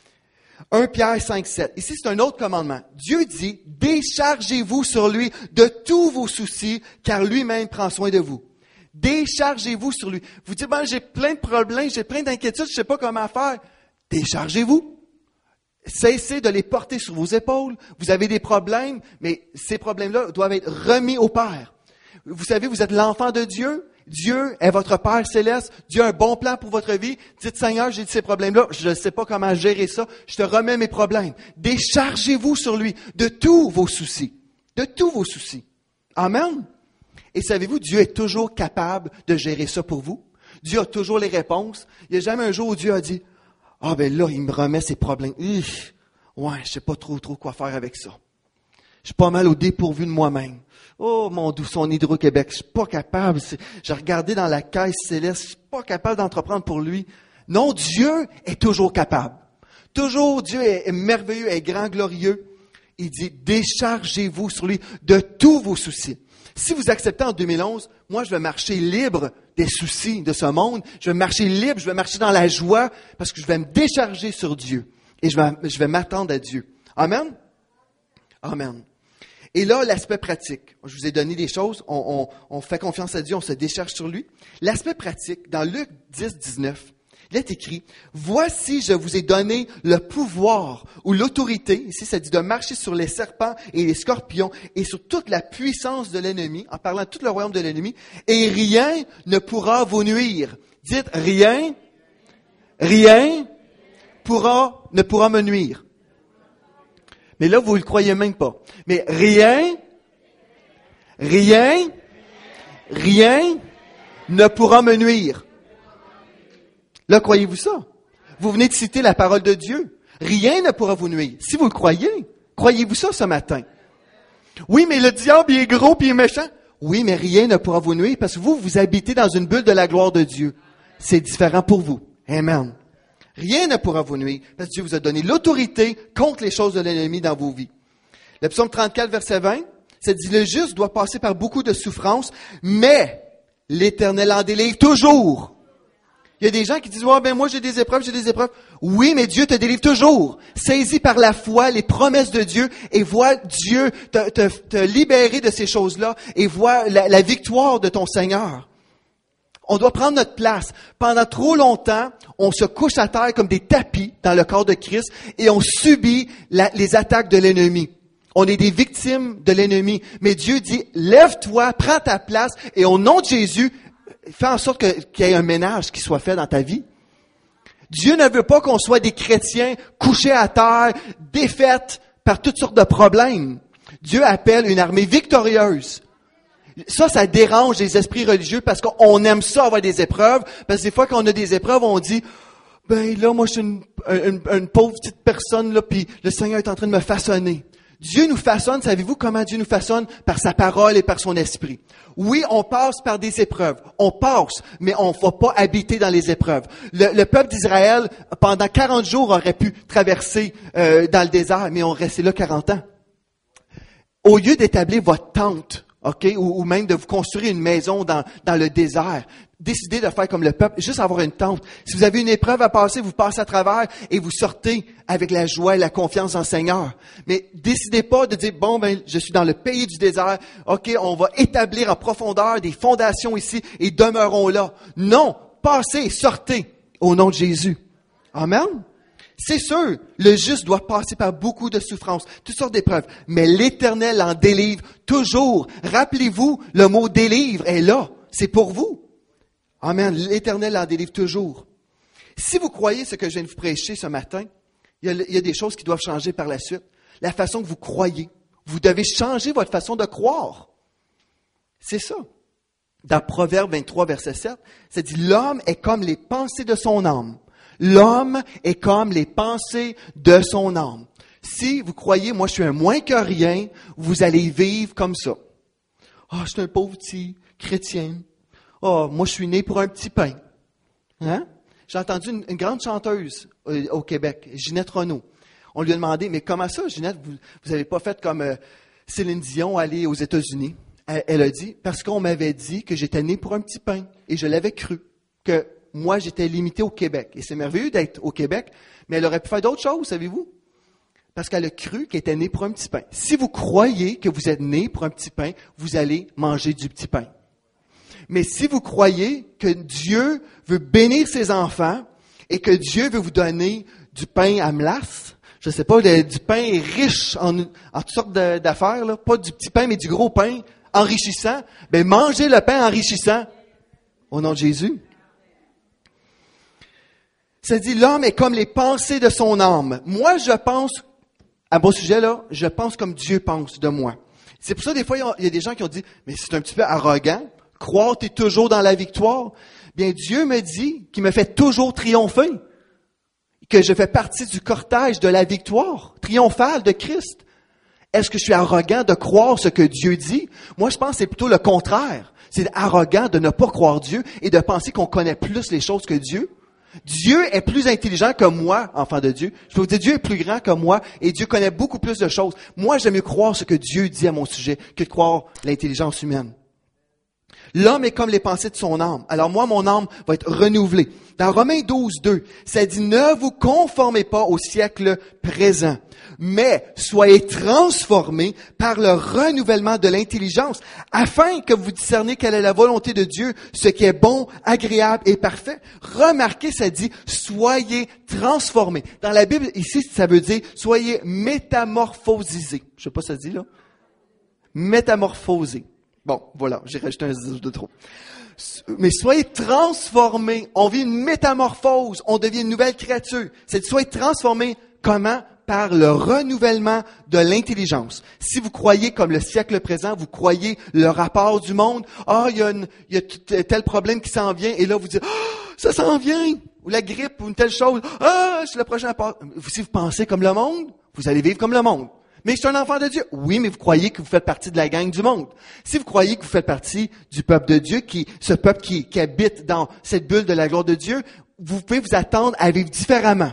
1 Pierre 5, 7. Ici, c'est un autre commandement. Dieu dit, déchargez-vous sur lui de tous vos soucis, car lui-même prend soin de vous. Déchargez-vous sur lui. Vous dites, j'ai plein de problèmes, j'ai plein d'inquiétudes, je ne sais pas comment faire. Déchargez-vous. Cessez de les porter sur vos épaules. Vous avez des problèmes, mais ces problèmes-là doivent être remis au Père. Vous savez, vous êtes l'enfant de Dieu. Dieu est votre Père céleste. Dieu a un bon plan pour votre vie. Dites, Seigneur, j'ai ces problèmes-là, je ne sais pas comment gérer ça. Je te remets mes problèmes. Déchargez-vous sur lui de tous vos soucis. De tous vos soucis. Amen. Et savez-vous, Dieu est toujours capable de gérer ça pour vous. Dieu a toujours les réponses. Il n'y a jamais un jour où Dieu a dit, « Ah, ben là, il me remet ses problèmes. Ouais, je sais pas trop quoi faire avec ça. Je suis pas mal au dépourvu de moi-même. Oh, mon doux son Hydro-Québec, je suis pas capable. J'ai regardé dans la caisse céleste, je suis pas capable d'entreprendre pour lui. » Non, Dieu est toujours capable. Toujours, Dieu est merveilleux, est grand, glorieux. Il dit, déchargez-vous sur lui de tous vos soucis. Si vous acceptez en 2011, moi, je vais marcher libre des soucis de ce monde. Je vais marcher libre, je vais marcher dans la joie parce que je vais me décharger sur Dieu. Et je vais m'attendre à Dieu. Amen? Amen. Et là, l'aspect pratique. Je vous ai donné des choses. On fait confiance à Dieu, on se décharge sur lui. L'aspect pratique, dans Luc 10, 19, il est écrit, « Voici, je vous ai donné le pouvoir ou l'autorité, ici ça dit de marcher sur les serpents et les scorpions et sur toute la puissance de l'ennemi, en parlant de tout le royaume de l'ennemi, et rien ne pourra vous nuire. » Dites, rien ne pourra me nuire. Mais là, vous ne le croyez même pas. Mais rien Rien ne pourra me nuire. Là, croyez-vous ça? Vous venez de citer la parole de Dieu. Rien ne pourra vous nuire. Si vous le croyez, croyez-vous ça ce matin? Oui, mais le diable, il est gros puis il est méchant. Oui, mais rien ne pourra vous nuire parce que vous habitez dans une bulle de la gloire de Dieu. C'est différent pour vous. Amen. Rien ne pourra vous nuire parce que Dieu vous a donné l'autorité contre les choses de l'ennemi dans vos vies. Le psaume 34, verset 20, ça dit, le juste doit passer par beaucoup de souffrances, mais l'Éternel en délivre toujours. Il y a des gens qui disent, ouais, moi j'ai des épreuves. Oui, mais Dieu te délivre toujours. Saisis par la foi les promesses de Dieu et vois Dieu te libérer de ces choses-là et vois la victoire de ton Seigneur. On doit prendre notre place. Pendant trop longtemps, on se couche à terre comme des tapis dans le corps de Christ et on subit les attaques de l'ennemi. On est des victimes de l'ennemi. Mais Dieu dit, lève-toi, prends ta place et au nom de Jésus, fais en sorte qu'il y ait un ménage qui soit fait dans ta vie. Dieu ne veut pas qu'on soit des chrétiens couchés à terre, défaites par toutes sortes de problèmes. Dieu appelle une armée victorieuse. Ça dérange les esprits religieux parce qu'on aime ça avoir des épreuves. Parce que des fois qu'on a des épreuves, on dit, là, moi, je suis une pauvre petite personne, là, puis le Seigneur est en train de me façonner. Dieu nous façonne, savez-vous comment Dieu nous façonne? Par sa parole et par son esprit. Oui, on passe par des épreuves. On passe, mais on ne va pas habiter dans les épreuves. Le peuple d'Israël, pendant 40 jours, aurait pu traverser dans le désert, mais on restait là 40 ans. Au lieu d'établir votre tente, ou même de vous construire une maison dans le désert, décidez de faire comme le peuple, juste avoir une tente. Si vous avez une épreuve à passer, vous passez à travers et vous sortez avec la joie et la confiance en le Seigneur. Mais décidez pas de dire, je suis dans le pays du désert, on va établir en profondeur des fondations ici et demeurons là. Non, passez, sortez au nom de Jésus. Amen. C'est sûr, le juste doit passer par beaucoup de souffrances, toutes sortes d'épreuves, mais l'Éternel en délivre toujours. Rappelez-vous, le mot délivre est là, c'est pour vous. Amen, l'Éternel en délivre toujours. Si vous croyez ce que je viens de vous prêcher ce matin, il y a des choses qui doivent changer par la suite. La façon que vous croyez, vous devez changer votre façon de croire. C'est ça. Dans Proverbe 23, verset 7, ça dit, l'homme est comme les pensées de son âme. L'homme est comme les pensées de son âme. Si vous croyez, moi je suis un moins que rien, vous allez vivre comme ça. Je suis un pauvre petit chrétien. Moi je suis né pour un petit pain. Hein? J'ai entendu une grande chanteuse au Québec, Ginette Renaud. On lui a demandé, mais comment ça, Ginette, vous n'avez pas fait comme Céline Dion, aller aux États-Unis? Elle a dit, parce qu'on m'avait dit que j'étais né pour un petit pain. Et je l'avais cru, que moi, j'étais limité au Québec. Et c'est merveilleux d'être au Québec, mais elle aurait pu faire d'autres choses, savez-vous? Parce qu'elle a cru qu'elle était née pour un petit pain. Si vous croyez que vous êtes né pour un petit pain, vous allez manger du petit pain. Mais si vous croyez que Dieu veut bénir ses enfants et que Dieu veut vous donner du pain à melasse, je sais pas, du pain riche en toutes sortes d'affaires, là, pas du petit pain, mais du gros pain enrichissant, mangez le pain enrichissant au nom de Jésus. Ça dit, l'homme est comme les pensées de son âme. Moi, je pense, à mon sujet là, je pense comme Dieu pense de moi. C'est pour ça, des fois, il y a des gens qui ont dit, mais c'est un petit peu arrogant, croire t'es toujours dans la victoire. Bien, Dieu me dit qu'il me fait toujours triompher, que je fais partie du cortège de la victoire triomphale de Christ. Est-ce que je suis arrogant de croire ce que Dieu dit? Moi, je pense que c'est plutôt le contraire. C'est arrogant de ne pas croire Dieu et de penser qu'on connaît plus les choses que Dieu. Dieu est plus intelligent que moi, enfant de Dieu. Je peux vous dire, Dieu est plus grand que moi et Dieu connaît beaucoup plus de choses. Moi, j'aime mieux croire ce que Dieu dit à mon sujet que de croire l'intelligence humaine. L'homme est comme les pensées de son âme. Alors moi, mon âme va être renouvelée. Dans Romains 12, 2, ça dit, ne vous conformez pas au siècle présent, mais soyez transformés par le renouvellement de l'intelligence, afin que vous discerniez quelle est la volonté de Dieu, ce qui est bon, agréable et parfait. Remarquez, ça dit, soyez transformés. Dans la Bible, ici, ça veut dire, soyez métamorphosisés. Je sais pas si ça dit là. Métamorphosés. Bon, voilà, j'ai rajouté un zéro de trop. Mais soyez transformés. On vit une métamorphose. On devient une nouvelle créature. C'est de soyez transformés. Comment? par le renouvellement de l'intelligence. Si vous croyez comme le siècle présent, vous croyez le rapport du monde, il y a tel problème qui s'en vient, et là vous dites, ça s'en vient, ou la grippe, ou une telle chose, je suis le prochain à part. Si vous pensez comme le monde, vous allez vivre comme le monde. Mais je suis un enfant de Dieu. Oui, mais vous croyez que vous faites partie de la gang du monde. Si vous croyez que vous faites partie du peuple de Dieu, ce peuple qui habite dans cette bulle de la gloire de Dieu, vous pouvez vous attendre à vivre différemment.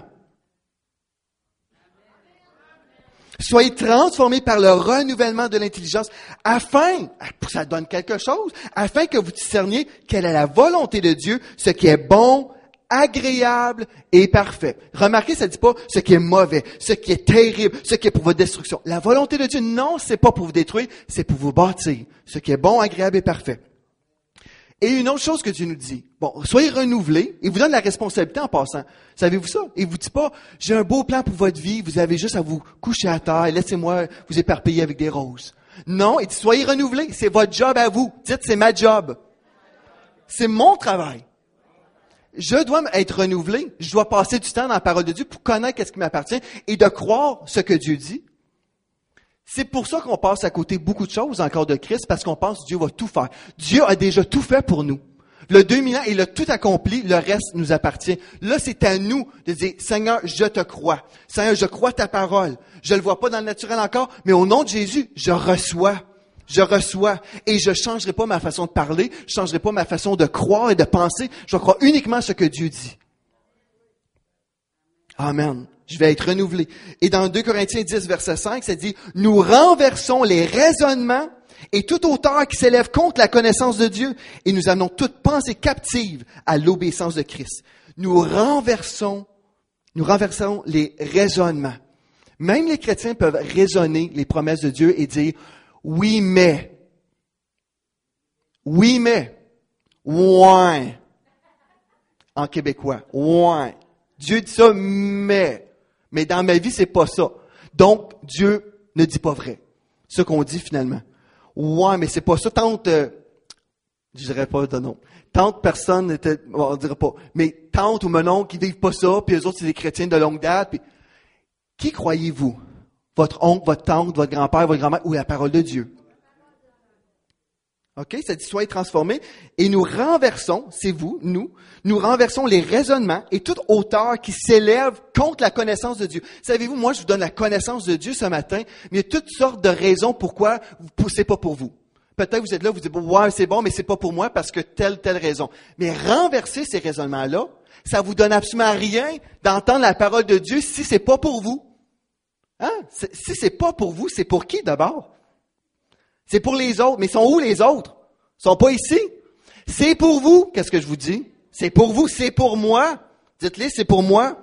Soyez transformés par le renouvellement de l'intelligence afin, ça donne quelque chose, afin que vous discerniez quelle est la volonté de Dieu, ce qui est bon, agréable et parfait. Remarquez, ça ne dit pas ce qui est mauvais, ce qui est terrible, ce qui est pour votre destruction. La volonté de Dieu, non, c'est pas pour vous détruire, c'est pour vous bâtir. Ce qui est bon, agréable et parfait. Et une autre chose que Dieu nous dit, soyez renouvelés, il vous donne la responsabilité en passant. Savez-vous ça? Il vous dit pas, j'ai un beau plan pour votre vie, vous avez juste à vous coucher à terre et laissez-moi vous éparpiller avec des roses. Non, il dit, soyez renouvelés, c'est votre job à vous. Dites, c'est ma job. C'est mon travail. Je dois être renouvelé, je dois passer du temps dans la parole de Dieu pour connaître ce qui m'appartient et de croire ce que Dieu dit. C'est pour ça qu'on passe à côté beaucoup de choses encore de Christ, parce qu'on pense que Dieu va tout faire. Dieu a déjà tout fait pour nous. Le 2000 ans, il a tout accompli, le reste nous appartient. Là, c'est à nous de dire, Seigneur, je te crois. Seigneur, je crois ta parole. Je le vois pas dans le naturel encore, mais au nom de Jésus, je reçois. Je reçois et je changerai pas ma façon de parler, je changerai pas ma façon de croire et de penser. Je crois uniquement ce que Dieu dit. Amen. Je vais être renouvelé. Et dans 2 Corinthiens 10, verset 5, ça dit, « Nous renversons les raisonnements et toute hauteur qui s'élève contre la connaissance de Dieu et nous amenons toute pensée captive à l'obéissance de Christ. » Nous renversons les raisonnements. Même les chrétiens peuvent raisonner les promesses de Dieu et dire, oui, mais. Ouais. En québécois. Ouais. Dieu dit ça, mais. Mais dans ma vie, c'est pas ça. Donc, Dieu ne dit pas vrai. C'est ce qu'on dit finalement. Ouais, mais c'est pas ça. Tante, je dirais pas de nom. Tante personne, on dirait pas. Mais tante ou mon oncle qui vivent pas ça, puis eux autres, c'est des chrétiens de longue date. Puis, qui croyez-vous? Votre oncle, votre tante, votre grand-père, votre grand-mère, ou la parole de Dieu. OK? Ça dit, soyez transformés. Et nous renversons, c'est vous, nous renversons les raisonnements et toute hauteur qui s'élève contre la connaissance de Dieu. Savez-vous, moi, je vous donne la connaissance de Dieu ce matin, mais il y a toutes sortes de raisons pourquoi c'est pas pour vous. Peut-être vous êtes là, vous dites, ouais, c'est bon, mais c'est pas pour moi parce que telle raison. Mais renverser ces raisonnements-là, ça vous donne absolument rien d'entendre la parole de Dieu si c'est pas pour vous. Hein? Si c'est pas pour vous, c'est pour qui d'abord? C'est pour les autres. Mais sont où les autres? Ils sont pas ici. C'est pour vous. Qu'est-ce que je vous dis? C'est pour vous, c'est pour moi. Dites-les, c'est pour moi.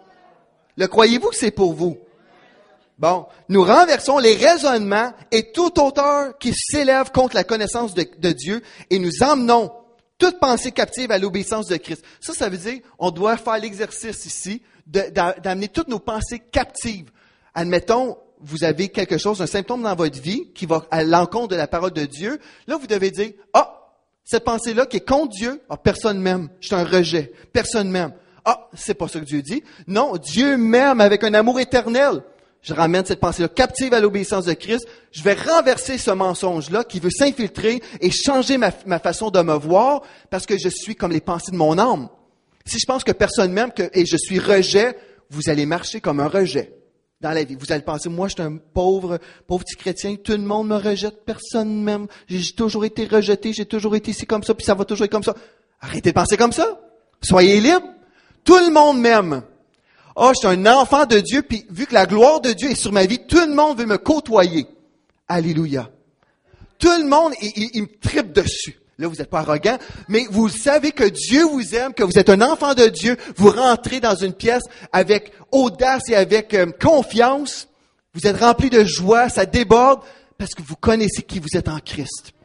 Le croyez-vous que c'est pour vous? Bon, nous renversons les raisonnements et toute hauteur qui s'élève contre la connaissance de Dieu et nous emmenons toute pensée captive à l'obéissance de Christ. Ça veut dire, on doit faire l'exercice ici d'amener toutes nos pensées captives. Admettons, vous avez quelque chose, un symptôme dans votre vie qui va à l'encontre de la parole de Dieu. Là, vous devez dire, cette pensée-là qui est contre Dieu, personne m'aime, je suis un rejet, personne m'aime. C'est pas ça que Dieu dit. Non, Dieu m'aime avec un amour éternel. Je ramène cette pensée-là captive à l'obéissance de Christ. Je vais renverser ce mensonge-là qui veut s'infiltrer et changer ma façon de me voir parce que je suis comme les pensées de mon âme. Si je pense que personne m'aime et je suis rejet, vous allez marcher comme un rejet. Dans la vie, vous allez penser, moi, je suis un pauvre petit chrétien, tout le monde me rejette, personne m'aime, j'ai toujours été rejeté, j'ai toujours été ici comme ça, puis ça va toujours être comme ça. Arrêtez de penser comme ça. Soyez libre. Tout le monde m'aime. Je suis un enfant de Dieu, puis vu que la gloire de Dieu est sur ma vie, tout le monde veut me côtoyer. Alléluia. Tout le monde, il me tripe dessus. Là, vous n'êtes pas arrogant, mais vous savez que Dieu vous aime, que vous êtes un enfant de Dieu. Vous rentrez dans une pièce avec audace et avec confiance. Vous êtes rempli de joie, ça déborde, parce que vous connaissez qui vous êtes en Christ.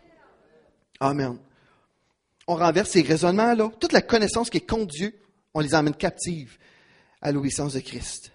Amen. On renverse ces raisonnements-là. Toute la connaissance qui est contre Dieu, on les emmène captives à l'obéissance de Christ.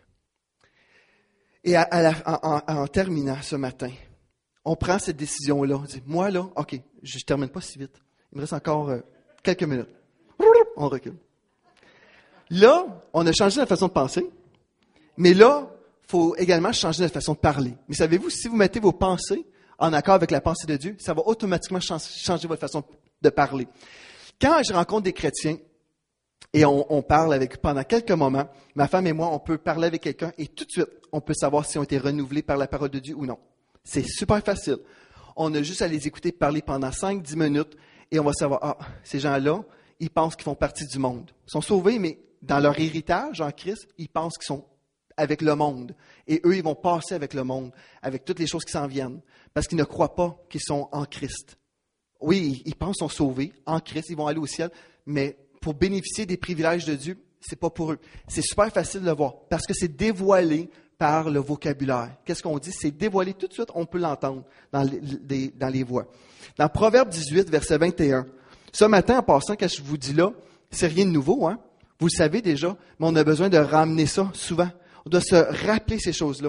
Et en terminant ce matin, on prend cette décision-là. On dit, moi, là, OK, je ne termine pas si vite. Il me reste encore quelques minutes. On recule. Là, on a changé la façon de penser. Mais là, il faut également changer notre façon de parler. Mais savez-vous, si vous mettez vos pensées en accord avec la pensée de Dieu, ça va automatiquement changer votre façon de parler. Quand je rencontre des chrétiens et on parle avec pendant quelques moments, ma femme et moi, on peut parler avec quelqu'un et tout de suite, on peut savoir si on a été renouvelés par la parole de Dieu ou non. C'est super facile. On a juste à les écouter parler pendant 5-10 minutes et on va savoir, ces gens-là, ils pensent qu'ils font partie du monde. Ils sont sauvés, mais dans leur héritage en Christ, ils pensent qu'ils sont avec le monde. Et eux, ils vont passer avec le monde, avec toutes les choses qui s'en viennent, parce qu'ils ne croient pas qu'ils sont en Christ. Oui, ils pensent qu'ils sont sauvés en Christ, ils vont aller au ciel, mais pour bénéficier des privilèges de Dieu, c'est pas pour eux. C'est super facile de le voir, parce que c'est dévoilé par le vocabulaire. Qu'est-ce qu'on dit? C'est dévoilé tout de suite, on peut l'entendre dans les voix. Dans Proverbe 18, verset 21, ce matin, en passant, quand je vous dis là, c'est rien de nouveau, hein? Vous le savez déjà, mais on a besoin de ramener ça souvent. On doit se rappeler ces choses-là.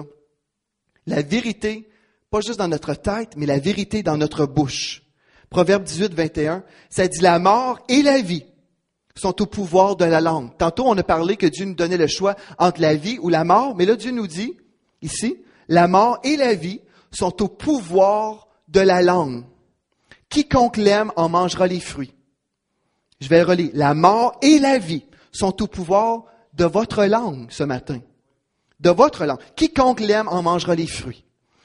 La vérité, pas juste dans notre tête, mais la vérité dans notre bouche. Proverbe 18, 21, ça dit « La mort et la vie sont au pouvoir de la langue. » Tantôt, on a parlé que Dieu nous donnait le choix entre la vie ou la mort, mais là, Dieu nous dit, ici, « La mort et la vie sont au pouvoir de la langue. Quiconque l'aime en mangera les fruits. » Je vais le relire. « La mort et la vie sont au pouvoir de votre langue ce matin. » De votre langue. Quiconque l'aime en mangera les fruits.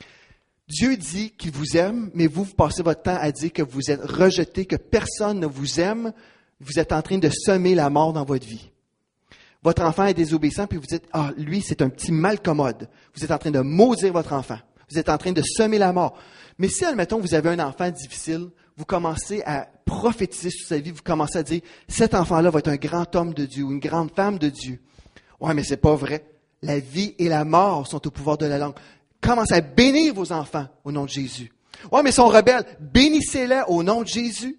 Dieu dit qu'il vous aime, mais vous passez votre temps à dire que vous êtes rejeté, que personne ne vous aime. Vous êtes en train de semer la mort dans votre vie. Votre enfant est désobéissant, puis vous dites, lui, c'est un petit malcommode. Vous êtes en train de maudire votre enfant. Vous êtes en train de semer la mort. Mais si, admettons, vous avez un enfant difficile, vous commencez à prophétiser sur sa vie, vous commencez à dire, cet enfant-là va être un grand homme de Dieu ou une grande femme de Dieu. Ouais, mais c'est pas vrai. La vie et la mort sont au pouvoir de la langue. Commencez à bénir vos enfants au nom de Jésus. Ouais, mais ils sont rebelles. Bénissez-les au nom de Jésus.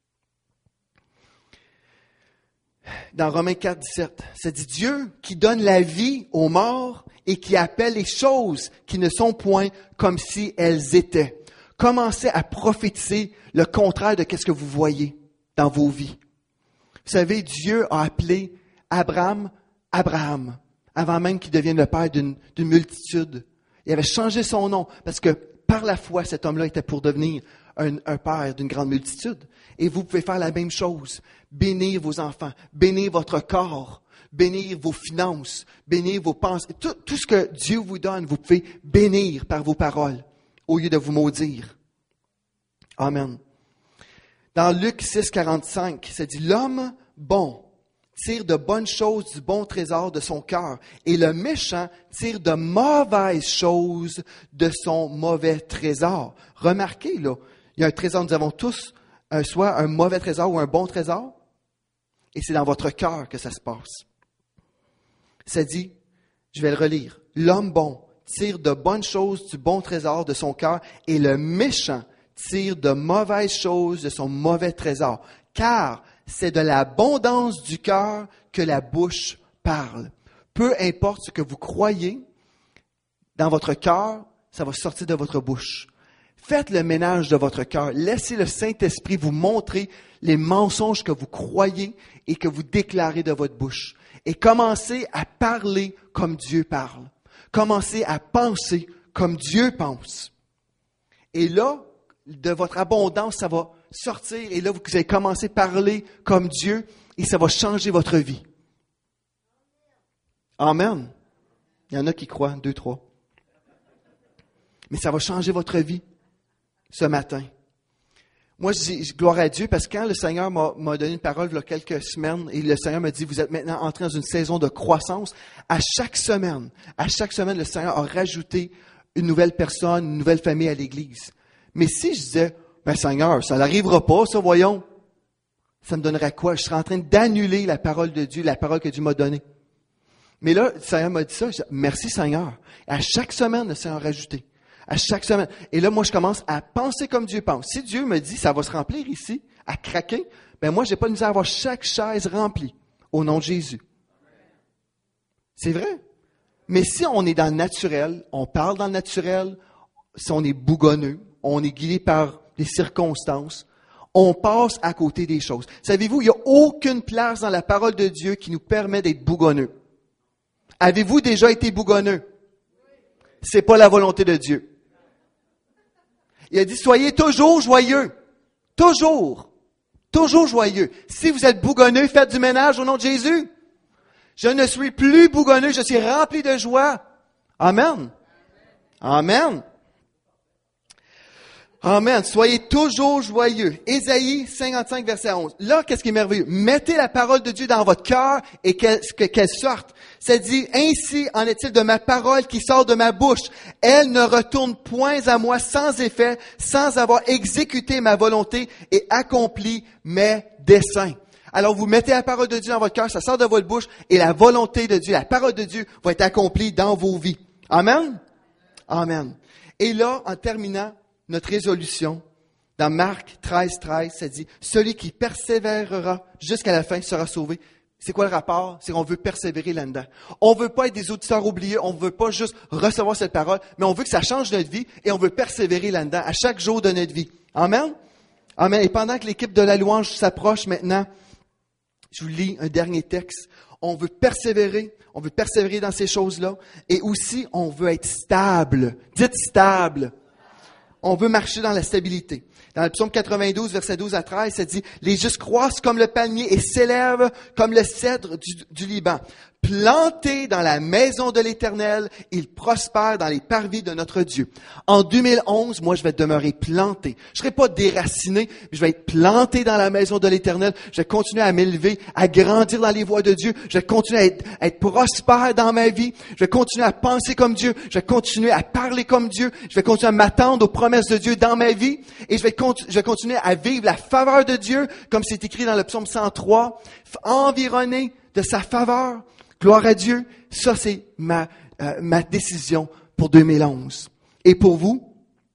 Dans Romains 4, 17, ça dit Dieu qui donne la vie aux morts et qui appelle les choses qui ne sont point comme si elles étaient. Commencez à prophétiser le contraire de ce que vous voyez dans vos vies. Vous savez, Dieu a appelé Abraham, Abraham, avant même qu'il devienne le père d'une multitude. Il avait changé son nom parce que par la foi, cet homme-là était pour devenir un père d'une grande multitude. Et vous pouvez faire la même chose. Bénir vos enfants, bénir votre corps, bénir vos finances, bénir vos pensées. Tout ce que Dieu vous donne, vous pouvez bénir par vos paroles au lieu de vous maudire. Amen. Dans Luc 6, 45, ça dit « L'homme bon tire de bonnes choses du bon trésor de son cœur, et le méchant tire de mauvaises choses de son mauvais trésor. » Remarquez, là, il y a un trésor, nous avons tous soit un mauvais trésor ou un bon trésor, et c'est dans votre cœur que ça se passe. Ça dit, je vais le relire, « L'homme bon tire de bonnes choses du bon trésor de son cœur, et le méchant tire de mauvaises choses de son mauvais trésor. Car c'est de l'abondance du cœur que la bouche parle. » Peu importe ce que vous croyez, dans votre cœur, ça va sortir de votre bouche. Faites le ménage de votre cœur. Laissez le Saint-Esprit vous montrer les mensonges que vous croyez et que vous déclarez de votre bouche. Et commencez à parler comme Dieu parle. Commencez à penser comme Dieu pense. Et là, de votre abondance, ça va sortir. Et là, vous allez commencer à parler comme Dieu et ça va changer votre vie. Amen. Il y en a qui croient, 2, 3. Mais ça va changer votre vie ce matin. Moi, je dis gloire à Dieu parce que quand le Seigneur m'a donné une parole il y a quelques semaines et le Seigneur m'a dit, vous êtes maintenant entré dans une saison de croissance, à chaque semaine, le Seigneur a rajouté une nouvelle personne, une nouvelle famille à l'Église. Mais si je disais, Seigneur, ça n'arrivera pas, ça, voyons, ça me donnerait quoi? Je serais en train d'annuler la parole de Dieu, la parole que Dieu m'a donnée. Mais là, le Seigneur m'a dit ça, je dis, merci Seigneur. Et à chaque semaine, le Seigneur a rajouté. À chaque semaine. Et là, moi, je commence à penser comme Dieu pense. Si Dieu me dit, ça va se remplir ici, à craquer, moi, j'ai pas de misère à avoir chaque chaise remplie. Au nom de Jésus. C'est vrai. Mais si on est dans le naturel, on parle dans le naturel, si on est bougonneux, on est guidé par les circonstances, on passe à côté des choses. Savez-vous, il n'y a aucune place dans la parole de Dieu qui nous permet d'être bougonneux. Avez-vous déjà été bougonneux? c'est pas la volonté de Dieu. Il a dit, soyez toujours joyeux. Toujours. Toujours joyeux. Si vous êtes bougonneux, faites du ménage au nom de Jésus. Je ne suis plus bougonneux, je suis rempli de joie. Amen. Amen. Amen. Soyez toujours joyeux. Ésaïe 55, verset 11. Là, qu'est-ce qui est merveilleux? Mettez la parole de Dieu dans votre cœur et qu'elle sorte. Ça dit, ainsi en est-il de ma parole qui sort de ma bouche. Elle ne retourne point à moi sans effet, sans avoir exécuté ma volonté et accompli mes desseins. Alors, vous mettez la parole de Dieu dans votre cœur, ça sort de votre bouche et la volonté de Dieu, la parole de Dieu va être accomplie dans vos vies. Amen? Amen. Et là, en terminant, notre résolution, dans Marc 13, 13, ça dit, celui qui persévérera jusqu'à la fin sera sauvé. C'est quoi le rapport? C'est qu'on veut persévérer là-dedans. On veut pas être des auditeurs oubliés, on veut pas juste recevoir cette parole, mais on veut que ça change notre vie et on veut persévérer là-dedans à chaque jour de notre vie. Amen? Amen. Et pendant que l'équipe de la louange s'approche maintenant, je vous lis un dernier texte. On veut persévérer dans ces choses-là et aussi on veut être stable. Dites stable. On veut marcher dans la stabilité. Dans le psaume 92, verset 12 à 13, ça dit, « Les justes croissent comme le palmier et s'élèvent comme le cèdre du Liban. Plantés dans la maison de l'Éternel, ils prospèrent dans les parvis de notre Dieu. » En 2011, moi, je vais demeurer planté. Je serai pas déraciné, mais je vais être planté dans la maison de l'Éternel. Je vais continuer à m'élever, à grandir dans les voies de Dieu. Je vais continuer à être prospère dans ma vie. Je vais continuer à penser comme Dieu. Je vais continuer à parler comme Dieu. Je vais continuer à m'attendre aux promesses de Dieu dans ma vie. Et je vais continuer à vivre la faveur de Dieu, comme c'est écrit dans le psaume 103, environné de sa faveur. Gloire à Dieu. Ça, c'est ma décision pour 2011. Et pour vous?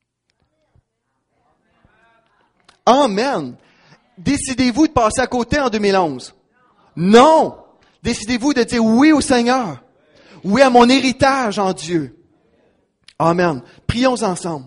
Amen. Décidez-vous de passer à côté en 2011? Non. Décidez-vous de dire oui au Seigneur. Oui à mon héritage en Dieu. Amen. Prions ensemble.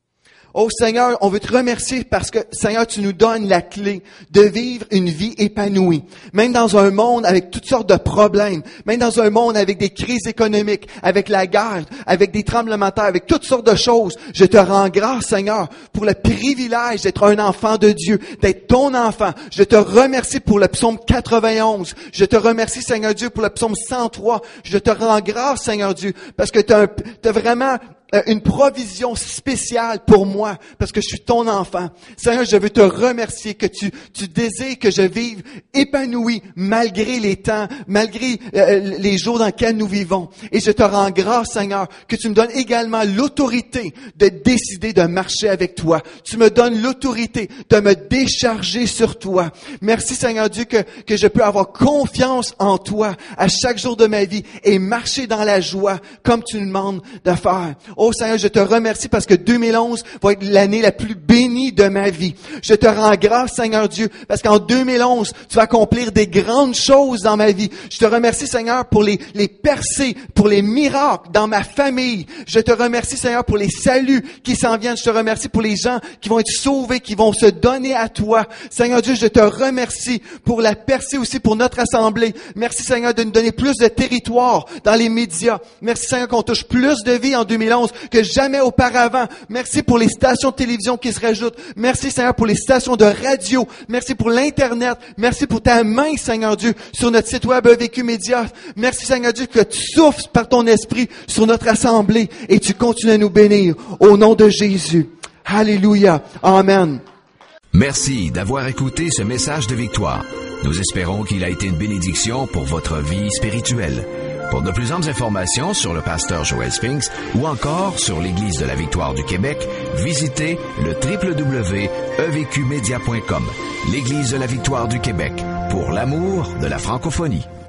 Oh Seigneur, on veut te remercier parce que, Seigneur, tu nous donnes la clé de vivre une vie épanouie. Même dans un monde avec toutes sortes de problèmes, même dans un monde avec des crises économiques, avec la guerre, avec des tremblements de terre, avec toutes sortes de choses, je te rends grâce, Seigneur, pour le privilège d'être un enfant de Dieu, d'être ton enfant. Je te remercie pour le psaume 91. Je te remercie, Seigneur Dieu, pour le psaume 103. Je te rends grâce, Seigneur Dieu, parce que t'as vraiment une provision spéciale pour moi, parce que je suis ton enfant. Seigneur, je veux te remercier que tu désires que je vive épanoui malgré les temps, malgré les jours dans lesquels nous vivons. Et je te rends grâce, Seigneur, que tu me donnes également l'autorité de décider de marcher avec toi. Tu me donnes l'autorité de me décharger sur toi. Merci, Seigneur Dieu, que je peux avoir confiance en toi à chaque jour de ma vie et marcher dans la joie comme tu nous demandes de faire. Oh Seigneur, je te remercie parce que 2011 va être l'année la plus bénie de ma vie. Je te rends grâce, Seigneur Dieu, parce qu'en 2011, tu vas accomplir des grandes choses dans ma vie. Je te remercie, Seigneur, pour les percées, pour les miracles dans ma famille. Je te remercie, Seigneur, pour les saluts qui s'en viennent. Je te remercie pour les gens qui vont être sauvés, qui vont se donner à toi. Seigneur Dieu, je te remercie pour la percée aussi pour notre assemblée. Merci, Seigneur, de nous donner plus de territoire dans les médias. Merci, Seigneur, qu'on touche plus de vie en 2011 que jamais auparavant. Merci pour les stations de télévision qui se rajoutent. Merci, Seigneur, pour les stations de radio. Merci pour l'Internet. Merci pour ta main, Seigneur Dieu, sur notre site web EVQ Média. Merci, Seigneur Dieu, que tu souffles par ton esprit sur notre assemblée et tu continues à nous bénir. Au nom de Jésus. Alléluia. Amen.
Merci d'avoir écouté ce message de victoire. Nous espérons qu'il a été une bénédiction pour votre vie spirituelle. Pour de plus amples informations sur le pasteur Joel Spinks ou encore sur l'Église de la Victoire du Québec, visitez le www.evqmedia.com. L'Église de la Victoire du Québec, pour l'amour de la francophonie.